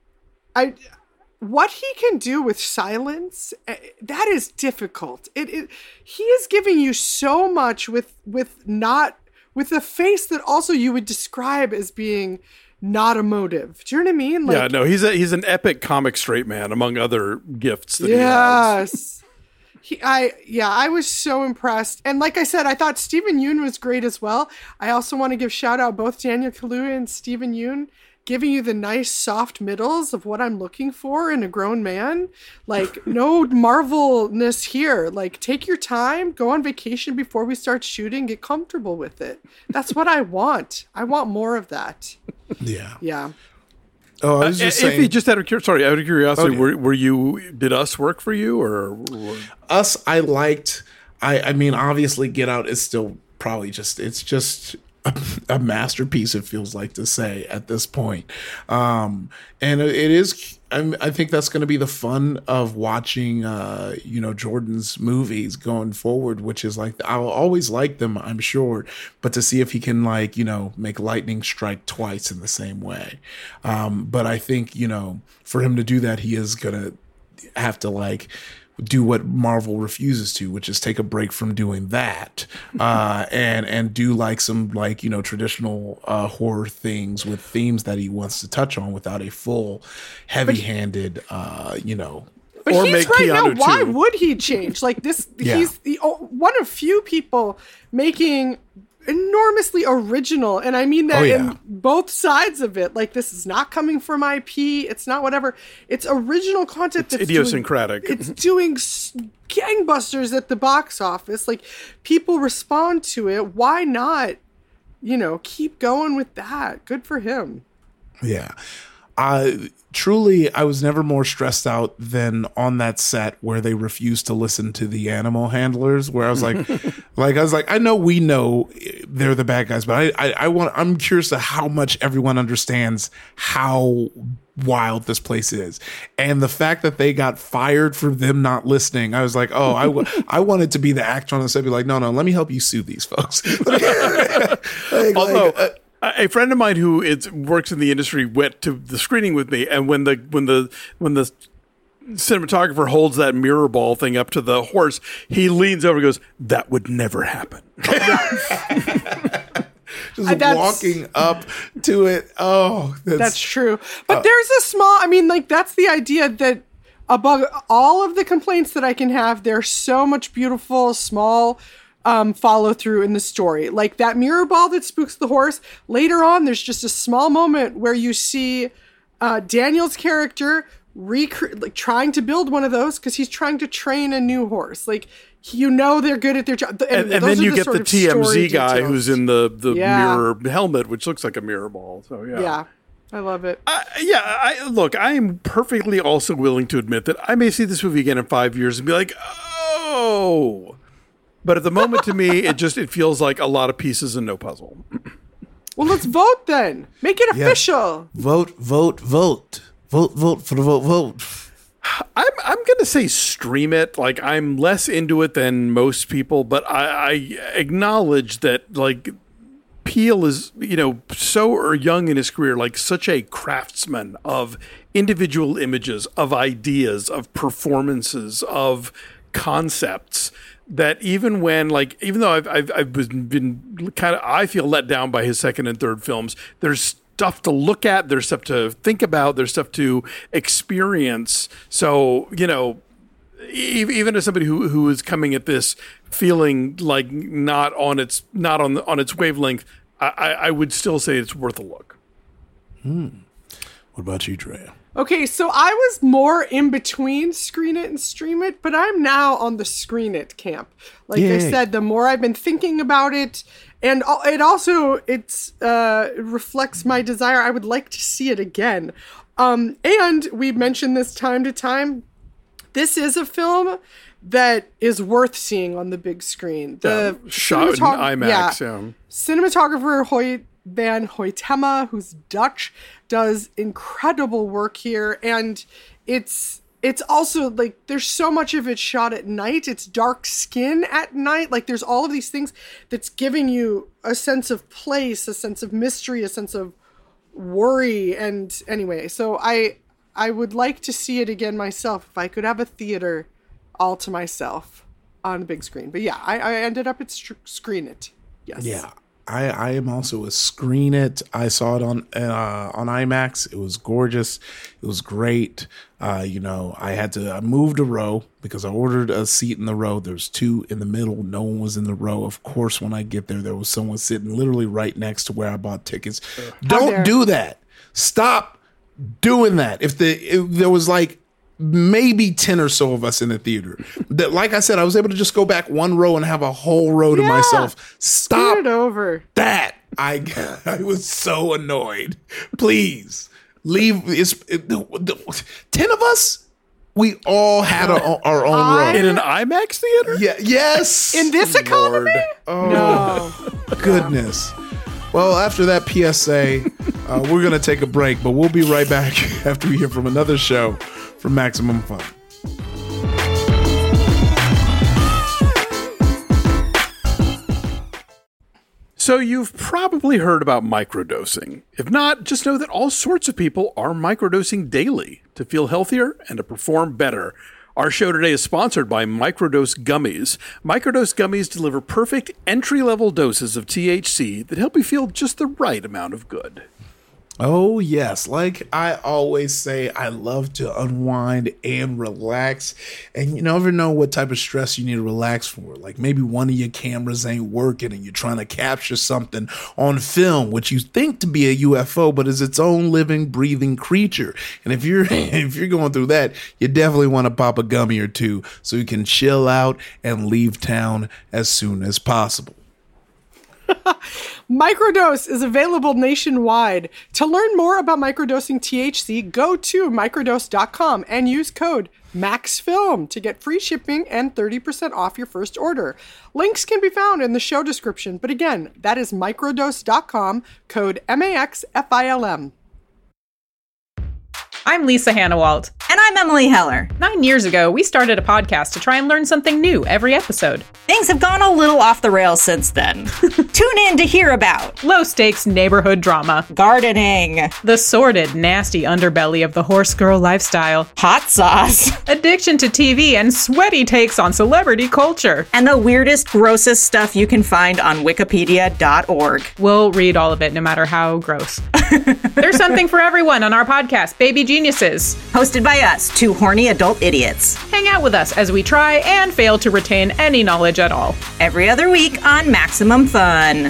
I what he can do with silence, eh, that is difficult. It, it he is giving you so much with with not with a face that also you would describe as being not emotive. Do you know what I mean? Like, yeah, no, he's a he's an epic comic straight man among other gifts that yes. he has. He, I yeah, I was so impressed. And like I said, I thought Stephen Yeun was great as well. I also want to give shout out both Daniel Kaluuya and Stephen Yeun, giving you the nice soft middles of what I'm looking for in a grown man. Like, no Marvel-ness here. Like, take your time, go on vacation before we start shooting, get comfortable with it. That's what I want. I want more of that. Yeah. Yeah. Oh, I was just uh, saying. If you just out of cur- sorry, out of curiosity, Okay. were, were you did Us work for you or, or Us, I liked. I, I mean, obviously, Get Out is still probably just. It's just a, a masterpiece. It feels like to say at this point, um, and it, it is. I'm, I think that's going to be the fun of watching, uh, you know, Jordan's movies going forward, which is like I'll always like them, I'm sure, but to see if he can like, you know, make lightning strike twice in the same way. Um, but I think, you know, for him to do that, he is going to have to like do what Marvel refuses to, which is take a break from doing that, uh, and and do like some like you know traditional uh, horror things with themes that he wants to touch on without a full, heavy-handed, uh, you know. But Or he's make right now. Keanu Why too. would he change? Like this, Yeah. he's the o- one of few people making enormously original, and I mean that Oh, yeah. in both sides of it. Like, this is not coming from I P. It's not whatever. It's original content. It's that's idiosyncratic. Doing, it's doing s- gangbusters at the box office. Like, people respond to it. Why not? You know, keep going with that. Good for him. Yeah. I truly, I was never more stressed out than on that set where they refused to listen to the animal handlers, where I was like, like, I was like, I know we know they're the bad guys, but I, I, I want, I'm curious to how much everyone understands how wild this place is. And the fact that they got fired for them not listening, I was like, oh, I, w- I wanted to be the actor on the set, be like, no, no, let me help you sue these folks. Like, Although like, uh, a friend of mine who is works in the industry went to the screening with me, and when the when the when the cinematographer holds that mirror ball thing up to the horse, he leans over and goes, "That would never happen." just Uh, that's- walking up to it. Oh, that's, That's true. But there's a small, I mean, like, that's the idea that above all of the complaints that I can have, there's so much beautiful, small um, follow through in the story. Like that mirror ball that spooks the horse. Later on, there's just a small moment where you see uh, Daniel's character recre- like trying to build one of those because he's trying to train a new horse. Like, you know, they're good at their job. And, and those then are you the get sort the of T M Z story guy details. who's in the the Yeah. mirror helmet, which looks like a mirror ball. So yeah. Yeah, I love it. I, yeah, I, look, I am perfectly also willing to admit that I may see this movie again in five years and be like, oh. But at the moment, to me, it just it feels like a lot of pieces and no puzzle. Well, let's vote then. Make it official. vote, vote, vote, vote, vote for the vote, vote. I'm I'm gonna say stream it. Like I'm less into it than most people, but I, I acknowledge that like Peele is, you know, so young in his career, like such a craftsman of individual images, of ideas, of performances, of concepts. That even when, like, even though I've I've, I've been kind of, I feel let down by his second and third films, there's stuff to look at, there's stuff to think about, there's stuff to experience. So, you know, e- even as somebody who who is coming at this feeling like not on its not on the, on its wavelength, I, I I would still say it's worth a look. Hmm. What about you, Drea? Okay, so I was more in between screen it and stream it, but I'm now on the screen it camp. Like I Yay. said, the more I've been thinking about it, and al- it also it's uh, it reflects my desire. I would like to see it again. Um, and we mentioned this time to time. This is a film that is worth seeing on the big screen. The Yeah, shot in cinematog- IMAX. Yeah. Cinematographer Hoyt Van Hoytema, who's Dutch, does incredible work here, and it's it's also like there's so much of it shot at night. It's dark skin at night. Like there's all of these things that's giving you a sense of place, a sense of mystery, a sense of worry. And anyway, so I I would like to see it again myself if I could have a theater all to myself on the big screen. But yeah, I, I ended up at str- screen it. Yes. Yeah. I, I am also a Screen It. I saw it on uh, on IMAX. It was gorgeous. It was great. Uh, you know, I had to I moved a row because I ordered a seat in the row. There's two in the middle. No one was in the row. Of course, when I get there, there was someone sitting literally right next to where I bought tickets. Don't do that. Stop doing that. If the if there was like maybe ten or so of us in the theater, that, like I said, I was able to just go back one row and have a whole row to Yeah. myself. Stop Scoot it over. that. I I was so annoyed. Please leave. It's it, the, the, ten of us. We all had our, our own I- row. In an IMAX theater? Yeah. Yes. In this economy? Oh No. goodness. Well, after that P S A, uh, we're gonna take a break, but we'll be right back after we hear from another show from Maximum Fun. So you've probably heard about microdosing. If not, just know that all sorts of people are microdosing daily to feel healthier and to perform better. Our show today is sponsored by Microdose Gummies. Microdose Gummies deliver perfect entry-level doses of T H C that help you feel just the right amount of good. Oh, yes. Like I always say, I love to unwind and relax. And you never know what type of stress you need to relax for. Like maybe one of your cameras ain't working and you're trying to capture something on film, which you think to be a U F O, but is its own living, breathing creature. And if you're if you're going through that, you definitely want to pop a gummy or two so you can chill out and leave town as soon as possible. Microdose is available nationwide. To learn more about microdosing T H C, go to microdose dot com and use code MAXFILM to get free shipping and thirty percent off your first order. Links can be found in the show description, but again, that is microdose dot com, code M A X F I L M. I'm Lisa Hannawalt. And I'm Emily Heller. Nine years ago, we started a podcast to try and learn something new every episode. Things have gone a little off the rails since then. Tune in to hear about Low-stakes neighborhood drama, gardening, the sordid, nasty underbelly of the horse girl lifestyle, hot sauce, addiction to T V, and sweaty takes on celebrity culture. and the weirdest, grossest stuff you can find on wikipedia dot org. We'll read all of it, no matter how gross. There's something for everyone on our podcast, Baby Geniuses. Hosted by us, two horny adult idiots. Hang out with us as we try and fail to retain any knowledge at all. Every other week on Maximum Fun.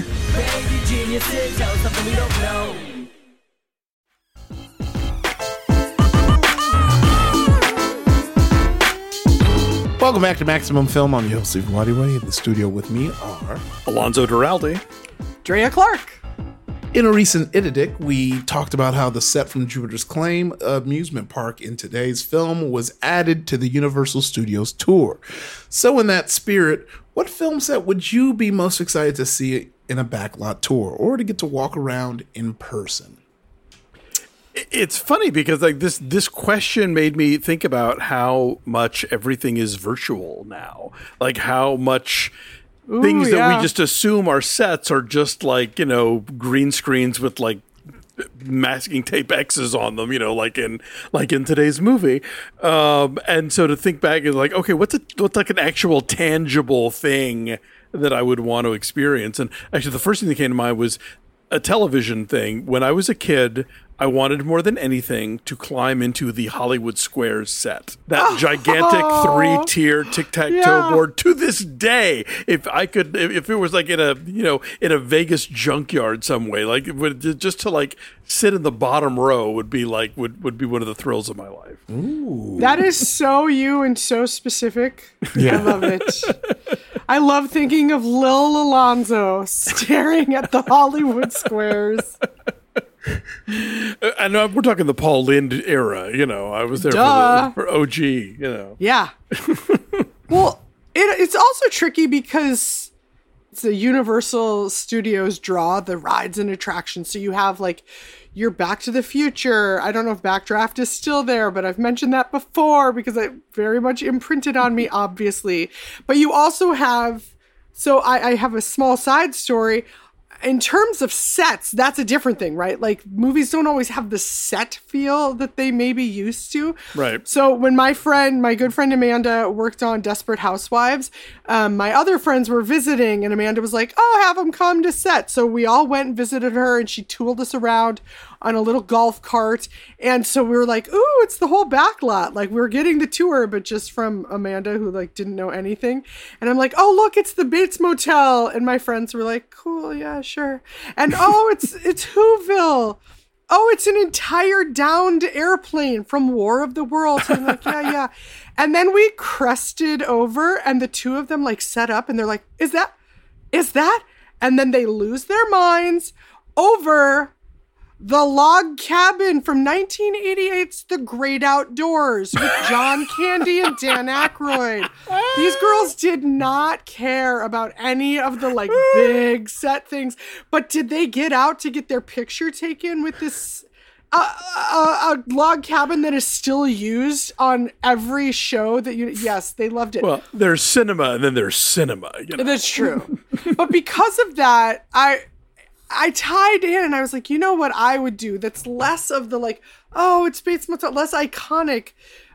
Welcome back to Maximum Film. I'm your host, Stephen Wadiway. In the studio with me are... Alonzo Duralde. Drea Clark. In a recent Ididic, we talked about how the set from Jupiter's Claim amusement park in today's film was added to the Universal Studios tour. So in that spirit, what film set would you be most excited to see in a backlot tour or to get to walk around in person? It's funny because like this this question made me think about how much everything is virtual now. Like how much things Ooh, that yeah. we just assume are sets are just like, you know, green screens with like masking tape X's on them, you know, like in like in today's movie. Um, and so to think back is like, okay, what's a what's like an actual tangible thing that I would want to experience? And actually the first thing that came to mind was a television thing. When I was a kid, I wanted more than anything to climb into the Hollywood Squares set. That gigantic three-tier tic-tac-toe Yeah. board. To this day, if I could, if if it was like in a, you know, in a Vegas junkyard some way, like it would, just to like sit in the bottom row would be like, would, would be one of the thrills of my life. That is so you and so specific. I love it. I love thinking of Lil Alonzo staring at the Hollywood Squares. I know we're talking the Paul Lynde era, you know, I was there for, Duh. the, for O G, you know. Yeah. Well, it, it's also tricky because it's a Universal Studios draw, the rides and attractions. So you have like your Back to the Future. I don't know if Backdraft is still there, but I've mentioned that before because it very much imprinted on me, obviously. But you also have, so I, I have a small side story. in terms of sets, that's a different thing, right? Like movies don't always have the set feel that they maybe used to. Right. So when my friend, my good friend Amanda worked on Desperate Housewives, um, my other friends were visiting and Amanda was like, oh, have them come to set. So we all went and visited her and she tooled us around on a little golf cart. And so we were like, ooh, it's the whole back lot. Like we're getting the tour, but just from Amanda who like didn't know anything. And I'm like, oh, look, it's the Bates Motel. And my friends were like, cool, yeah, sure. And oh, it's it's Whoville. Oh, it's an entire downed airplane from War of the Worlds. And I'm like, yeah, yeah. And then we crested over and the two of them like set up and they're like, is that, is that? And then they lose their minds over the Log Cabin from nineteen eighty-eight's The Great Outdoors with John Candy and Dan Aykroyd. These girls did not care about any of the like big set things, but did they get out to get their picture taken with this uh, a, a log cabin that is still used on every show that you? Yes, they loved it. Well, there's cinema and then there's cinema. You know? That's true. But because of that, I. I tied in and I was like, you know what I would do that's less of the like, oh, it's Bates Motel, less iconic.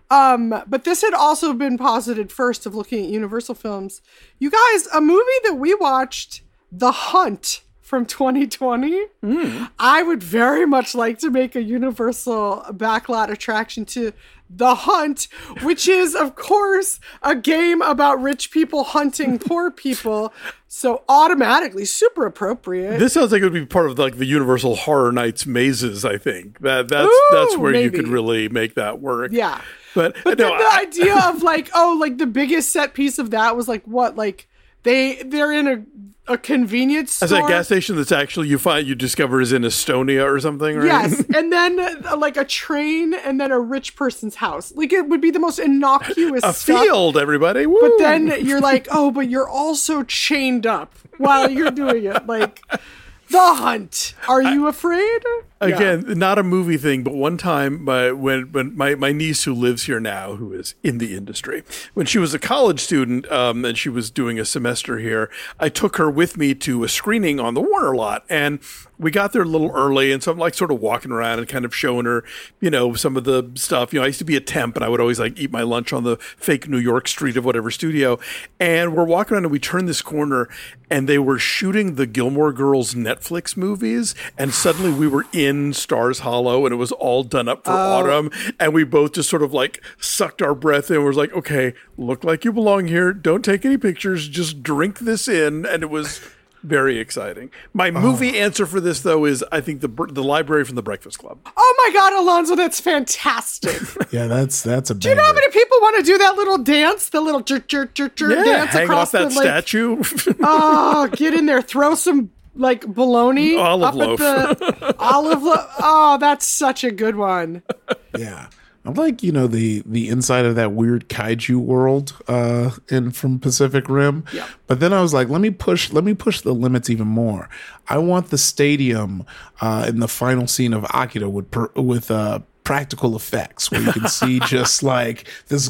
Um, but this had also been posited first of looking at Universal films. You guys, a movie that we watched, The Hunt from twenty twenty. Mm. I would very much like to make a Universal backlot attraction to The Hunt, which is, of course, a game about rich people hunting poor people. So automatically super appropriate. This sounds like it would be part of like the Universal Horror Nights mazes, I think. That that's Ooh, that's where maybe. you could really make that work. Yeah. But, but no, then the I, idea of like, oh, like the biggest set piece of that was like what? Like they they're in a a convenience store. As a gas station that's actually you find you discover is in Estonia or something, right? Yes, and then uh, like a train, and then a rich person's house. Like it would be the most innocuous a stuff. field, everybody. Woo. But then you're like, oh, but you're also chained up while you're doing it. Like The Hunt. Are you afraid? Again, Yeah. not a movie thing, but one time my, when, when my, my niece who lives here now, who is in the industry, when she was a college student um, and she was doing a semester here, I took her with me to a screening on the Warner lot. And we got there a little early. And so I'm like sort of walking around and kind of showing her, you know, some of the stuff. You know, I used to be a temp and I would always like eat my lunch on the fake New York street of whatever studio. And we're walking around and we turned this corner and they were shooting the Gilmore Girls Netflix movies. And suddenly we were in Stars Hollow and it was all done up for Oh. autumn. And we both just sort of like sucked our breath in. We was like, okay, look like you belong here. Don't take any pictures. Just drink this in. And it was very exciting. My movie Oh. answer for this, though, is I think the the library from the Breakfast Club. Oh my God, Alonzo, that's fantastic. Yeah, that's that's a. Do you know how many people want to do that little dance, the little jerk, jerk, jerk, jerk Yeah, dance hang across off that the like, statue. Oh, get in there, throw some like bologna Olive up loaf. at the olive loaf. Oh, that's such a good one. Yeah. I like, you know, the the inside of that weird kaiju world uh in from Pacific Rim. Yeah. But then I was like, let me push let me push the limits even more. I want the stadium uh in the final scene of Akira with per, with uh practical effects where you can see just like this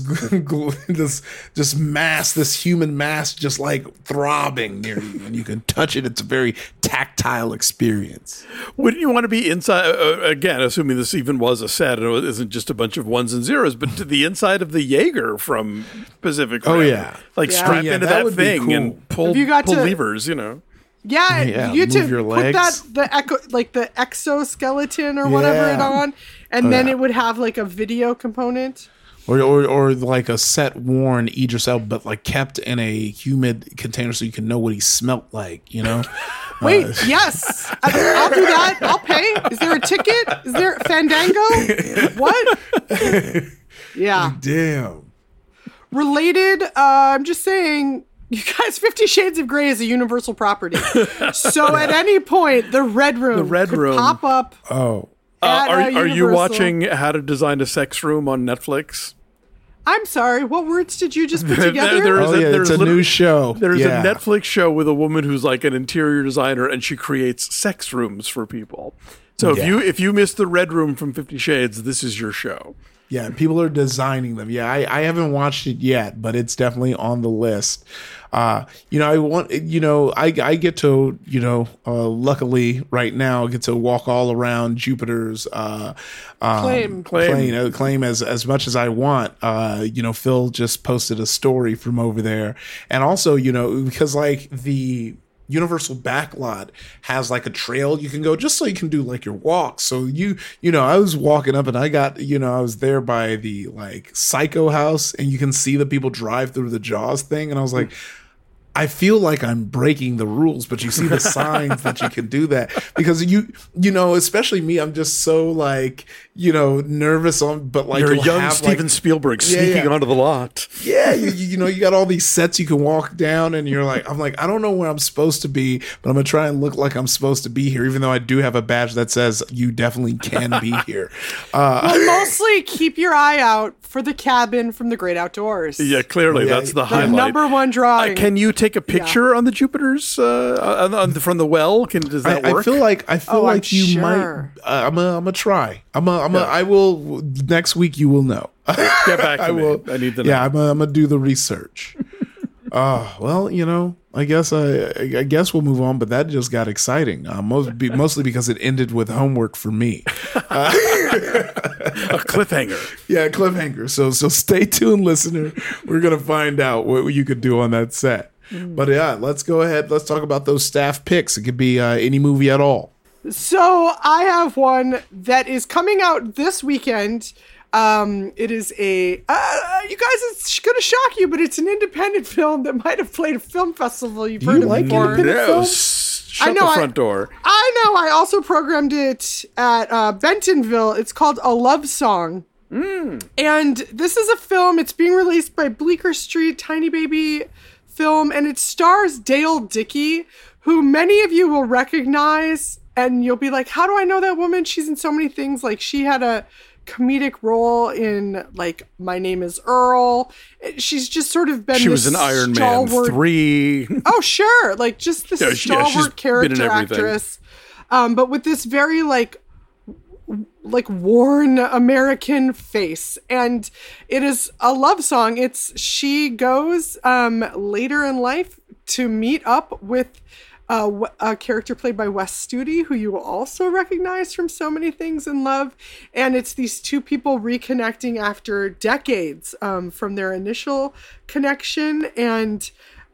this just mass, this human mass just like throbbing near you and you can touch it. It's a very tactile experience. Wouldn't you want to be inside, uh, again, assuming this even was a set and it isn't just a bunch of ones and zeros, but to the inside of the Jaeger from Pacific Rim? Oh, yeah. Like Yeah. strap Yeah, into that that, would be thing cool. and pull, Have you got pull to- levers, you know. Yeah, Yeah, you move to your put that legs. the echo like the exoskeleton or whatever it Yeah. on, and Oh, then yeah. it would have like a video component. Or, or or like a set worn Idris Elba, but like kept in a humid container so you can know what he smelt like, you know? Wait, Uh, yes, I, I'll do that. I'll pay. Is there a ticket? Is there Fandango? What? Yeah. Damn. Related, uh, I'm just saying, you guys, Fifty Shades of Grey is a Universal property. So at any point, the Red Room, The Red could Room. pop up. Oh. Uh, at, are, uh, are you Universal. watching How to Design a Sex Room on Netflix? I'm sorry, what words did you just put together? There is Oh, a- yeah, there's it's a lit- new show. There's Yeah. a Netflix show with a woman who's like an interior designer and she creates sex rooms for people. So if Yeah. you if you missed the Red Room from Fifty Shades, this is your show. Yeah, people are designing them. Yeah, I, I haven't watched it yet, but it's definitely on the list. Uh, you know, I want, you know, I, I get to, you know, uh, luckily right now get to walk all around Jupiter's uh, um, Claim. claim, uh, claim as, as much as I want. Uh, you know, Phil just posted a story from over there. And also, you know, because like the Universal backlot has like a trail you can go just so you can do like your walk. So you, you know, I was walking up and I got, you know, I was there by the like Psycho house and you can see the people drive through the Jaws thing. And I was like, I feel like I'm breaking the rules, but you see the signs that you can do that because you, you know, especially me, I'm just so like, you know, nervous on, but like you're a young have, Steven like, Spielberg yeah, sneaking yeah. onto the lot. Yeah, you, you know, you got all these sets you can walk down, and you're like, I'm like, I don't know where I'm supposed to be, but I'm gonna try and look like I'm supposed to be here, even though I do have a badge that says you definitely can be here. Uh, well, mostly keep your eye out for the cabin from the Great Outdoors. Yeah, clearly Yeah, that's the The highlight. number one drawing. Uh, can you take a picture on the Jupiters uh, on, on the, from the well? Can does that I, work? I feel like I feel Oh, I'm like you sure. might. Uh, I'm a. I'm a try. I'm a. I'm a. I will. Next week you will know. Get back to I me. will. I need to know. Yeah, I'm. A, I'm gonna do the research. Uh, well, you know, I guess I. I guess we'll move on. But that just got exciting. Uh, most, be, mostly because it ended with homework for me. Uh, a cliffhanger. Yeah, cliffhanger. So so stay tuned, listener. We're gonna find out what you could do on that set. Mm. But yeah, let's go ahead. Let's talk about those staff picks. It could be uh, any movie at all. So I have one that is coming out this weekend. Um, it is a, uh, you guys, it's going to shock you, but it's an independent film that might have played a film festival. You've Do heard you of like before. independent No, films? s- shut I know, the I- front door. I know. I also programmed it at uh, Bentonville. It's called A Love Song. Mm. And this is a film. It's being released by Bleecker Street, Tiny Baby Film, and it stars Dale Dickey, who many of you will recognize. And you'll be like, how do I know that woman? She's in so many things. Like, she had a comedic role in, like, My Name is Earl. She's just sort of been She was this in Iron stalwart- Man three. Oh, sure. Like, just this Yeah, she- yeah, she's stalwart been in character everything. actress. Um, but with this very, like, w- like worn American face. And it is a love song. It's, she goes um, later in life to meet up with Uh, a character played by Wes Studi, who you will also recognize from so many things in love. And it's these two people reconnecting after decades um, from their initial connection. And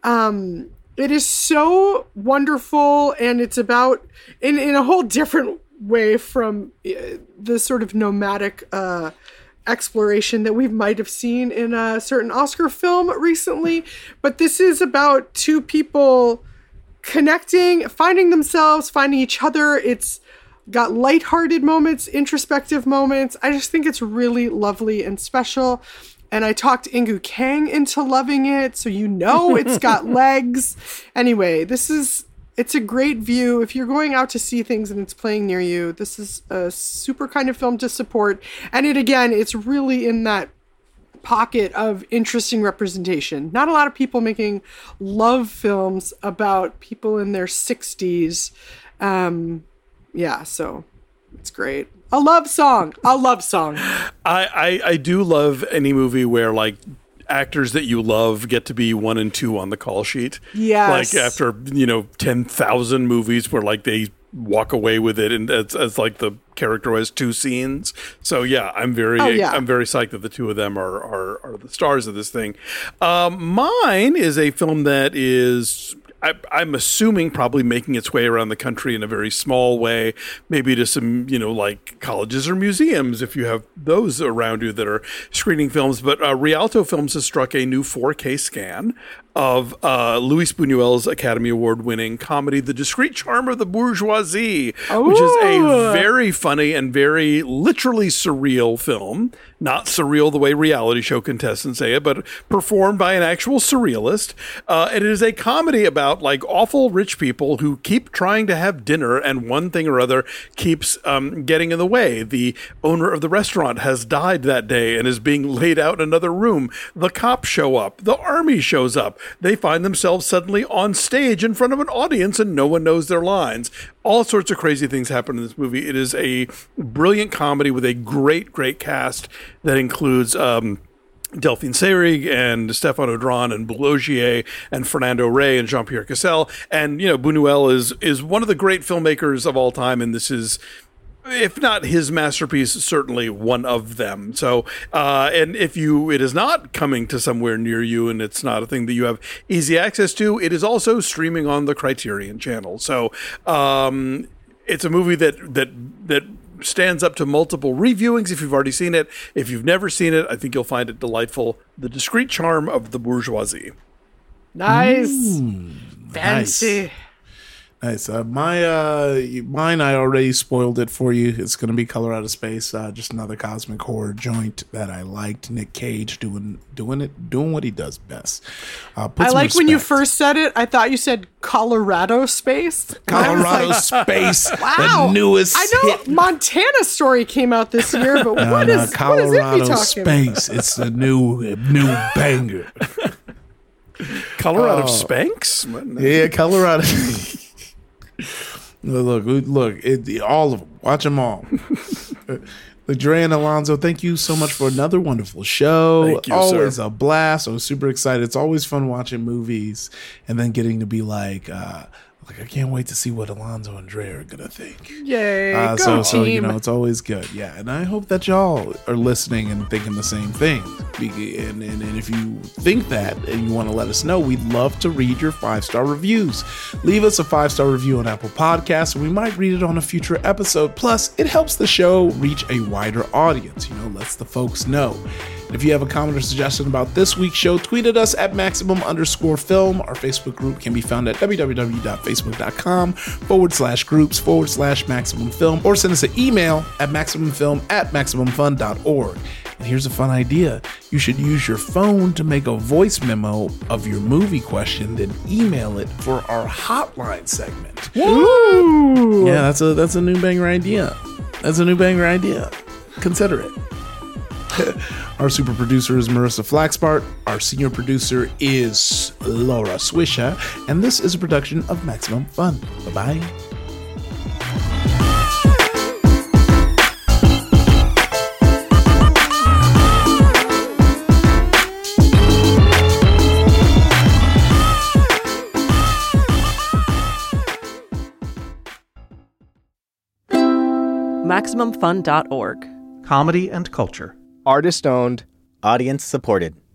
um, it is so wonderful. And it's about, in, in a whole different way from uh, the sort of nomadic uh, exploration that we might have seen in a certain Oscar film recently. But this is about two people connecting, finding themselves, finding each other. It's got lighthearted moments, introspective moments. I just think it's really lovely and special. And I talked Ingu Kang into loving it, so you know it's got legs. Anyway, this is, it's a great view. If you're going out to see things and it's playing near you, this is a super kind of film to support. And it, again, it's really in that pocket of interesting representation. Not a lot of people making love films about people in their sixties. Um, yeah, so it's great. A love song. A love song. I, I, I do love any movie where, like, actors that you love get to be one and two on the call sheet. Yes. Like, after, you know, ten thousand movies where, like, they walk away with it and as, as like the character has two scenes. So yeah, I'm very, Oh, yeah. I'm very psyched that the two of them are, are, are the stars of this thing. Um, mine is a film that is, I, I'm assuming probably making its way around the country in a very small way, maybe to some, you know, like colleges or museums, if you have those around you that are screening films. But uh, Rialto Films has struck a new four K scan of uh, Luis Buñuel's Academy Award winning comedy, The Discreet Charm of the Bourgeoisie, which is a very funny and very literally surreal film. Not surreal the way reality show contestants say it, but performed by an actual surrealist. Uh, and it is a comedy about like awful rich people who keep trying to have dinner and one thing or other keeps um, getting in the way. The owner of the restaurant has died that day and is being laid out in another room. The cops show up. The army shows up. they find themselves suddenly on stage in front of an audience and no one knows their lines. All sorts of crazy things happen in this movie. It is a brilliant comedy with a great, great cast that includes um, Delphine Seyrig and Stéphane Audran and Boulogier and Fernando Rey and Jean-Pierre Cassel. And, you know, Buñuel is is one of the great filmmakers of all time, and this is, if not his masterpiece, certainly one of them. So, uh, and if you, it is not coming to somewhere near you and it's not a thing that you have easy access to, it is also streaming on the Criterion channel. So, um, it's a movie that, that, that stands up to multiple reviewings if you've already seen it. If you've never seen it, I think you'll find it delightful. The Discreet Charm of the Bourgeoisie. Nice. Mm, Fancy. Nice. Nice. Uh, my uh, mine, I already spoiled it for you. It's going to be Color Out of Space. Uh, just another cosmic horror joint that I liked. Nick Cage doing doing it, doing what he does best. Uh, put I some like respect. when you first said it. I thought you said Colorado Space. Colorado Space. Wow. The newest I know hit. Montana Story came out this year, but No, what no, is what is it Colorado we talking Space? It's the new new banger. Colorado Oh. Spanx? Yeah, Colorado. Look, look, it, all of them. Watch them all. Look, Dre and Alonzo, thank you so much for another wonderful show. Thank you, always sir. a blast. I was super excited. It's always fun watching movies and then getting to be like, uh, like I can't wait to see what Alonzo and Dre are gonna think. Yay, Uh, go so, team. so you know, it's always good. Yeah, and I hope that y'all are listening and thinking the same thing. Be- And, and, and if you think that and you want to let us know, we'd love to read your five-star reviews. Leave us a five-star review on Apple Podcasts, and we might read it on a future episode. Plus, it helps the show reach a wider audience. You know, lets the folks know. And if you have a comment or suggestion about this week's show, tweet at us at maximum underscore film. Our Facebook group can be found at www.facebook.com forward slash groups forward slash maximum film, or send us an email at maximumfilm at maximumfun.org. And here's a fun idea. You should use your phone to make a voice memo of your movie question, then email it for our hotline segment. Ooh. Yeah, that's a that's a new banger idea. That's a new banger idea. Consider it. Our super producer is Marissa Flaxbart. Our senior producer is Laura Swisha. And this is a production of Maximum Fun. Bye-bye. Maximum Fun dot org. Comedy and culture. Artist owned. Audience supported.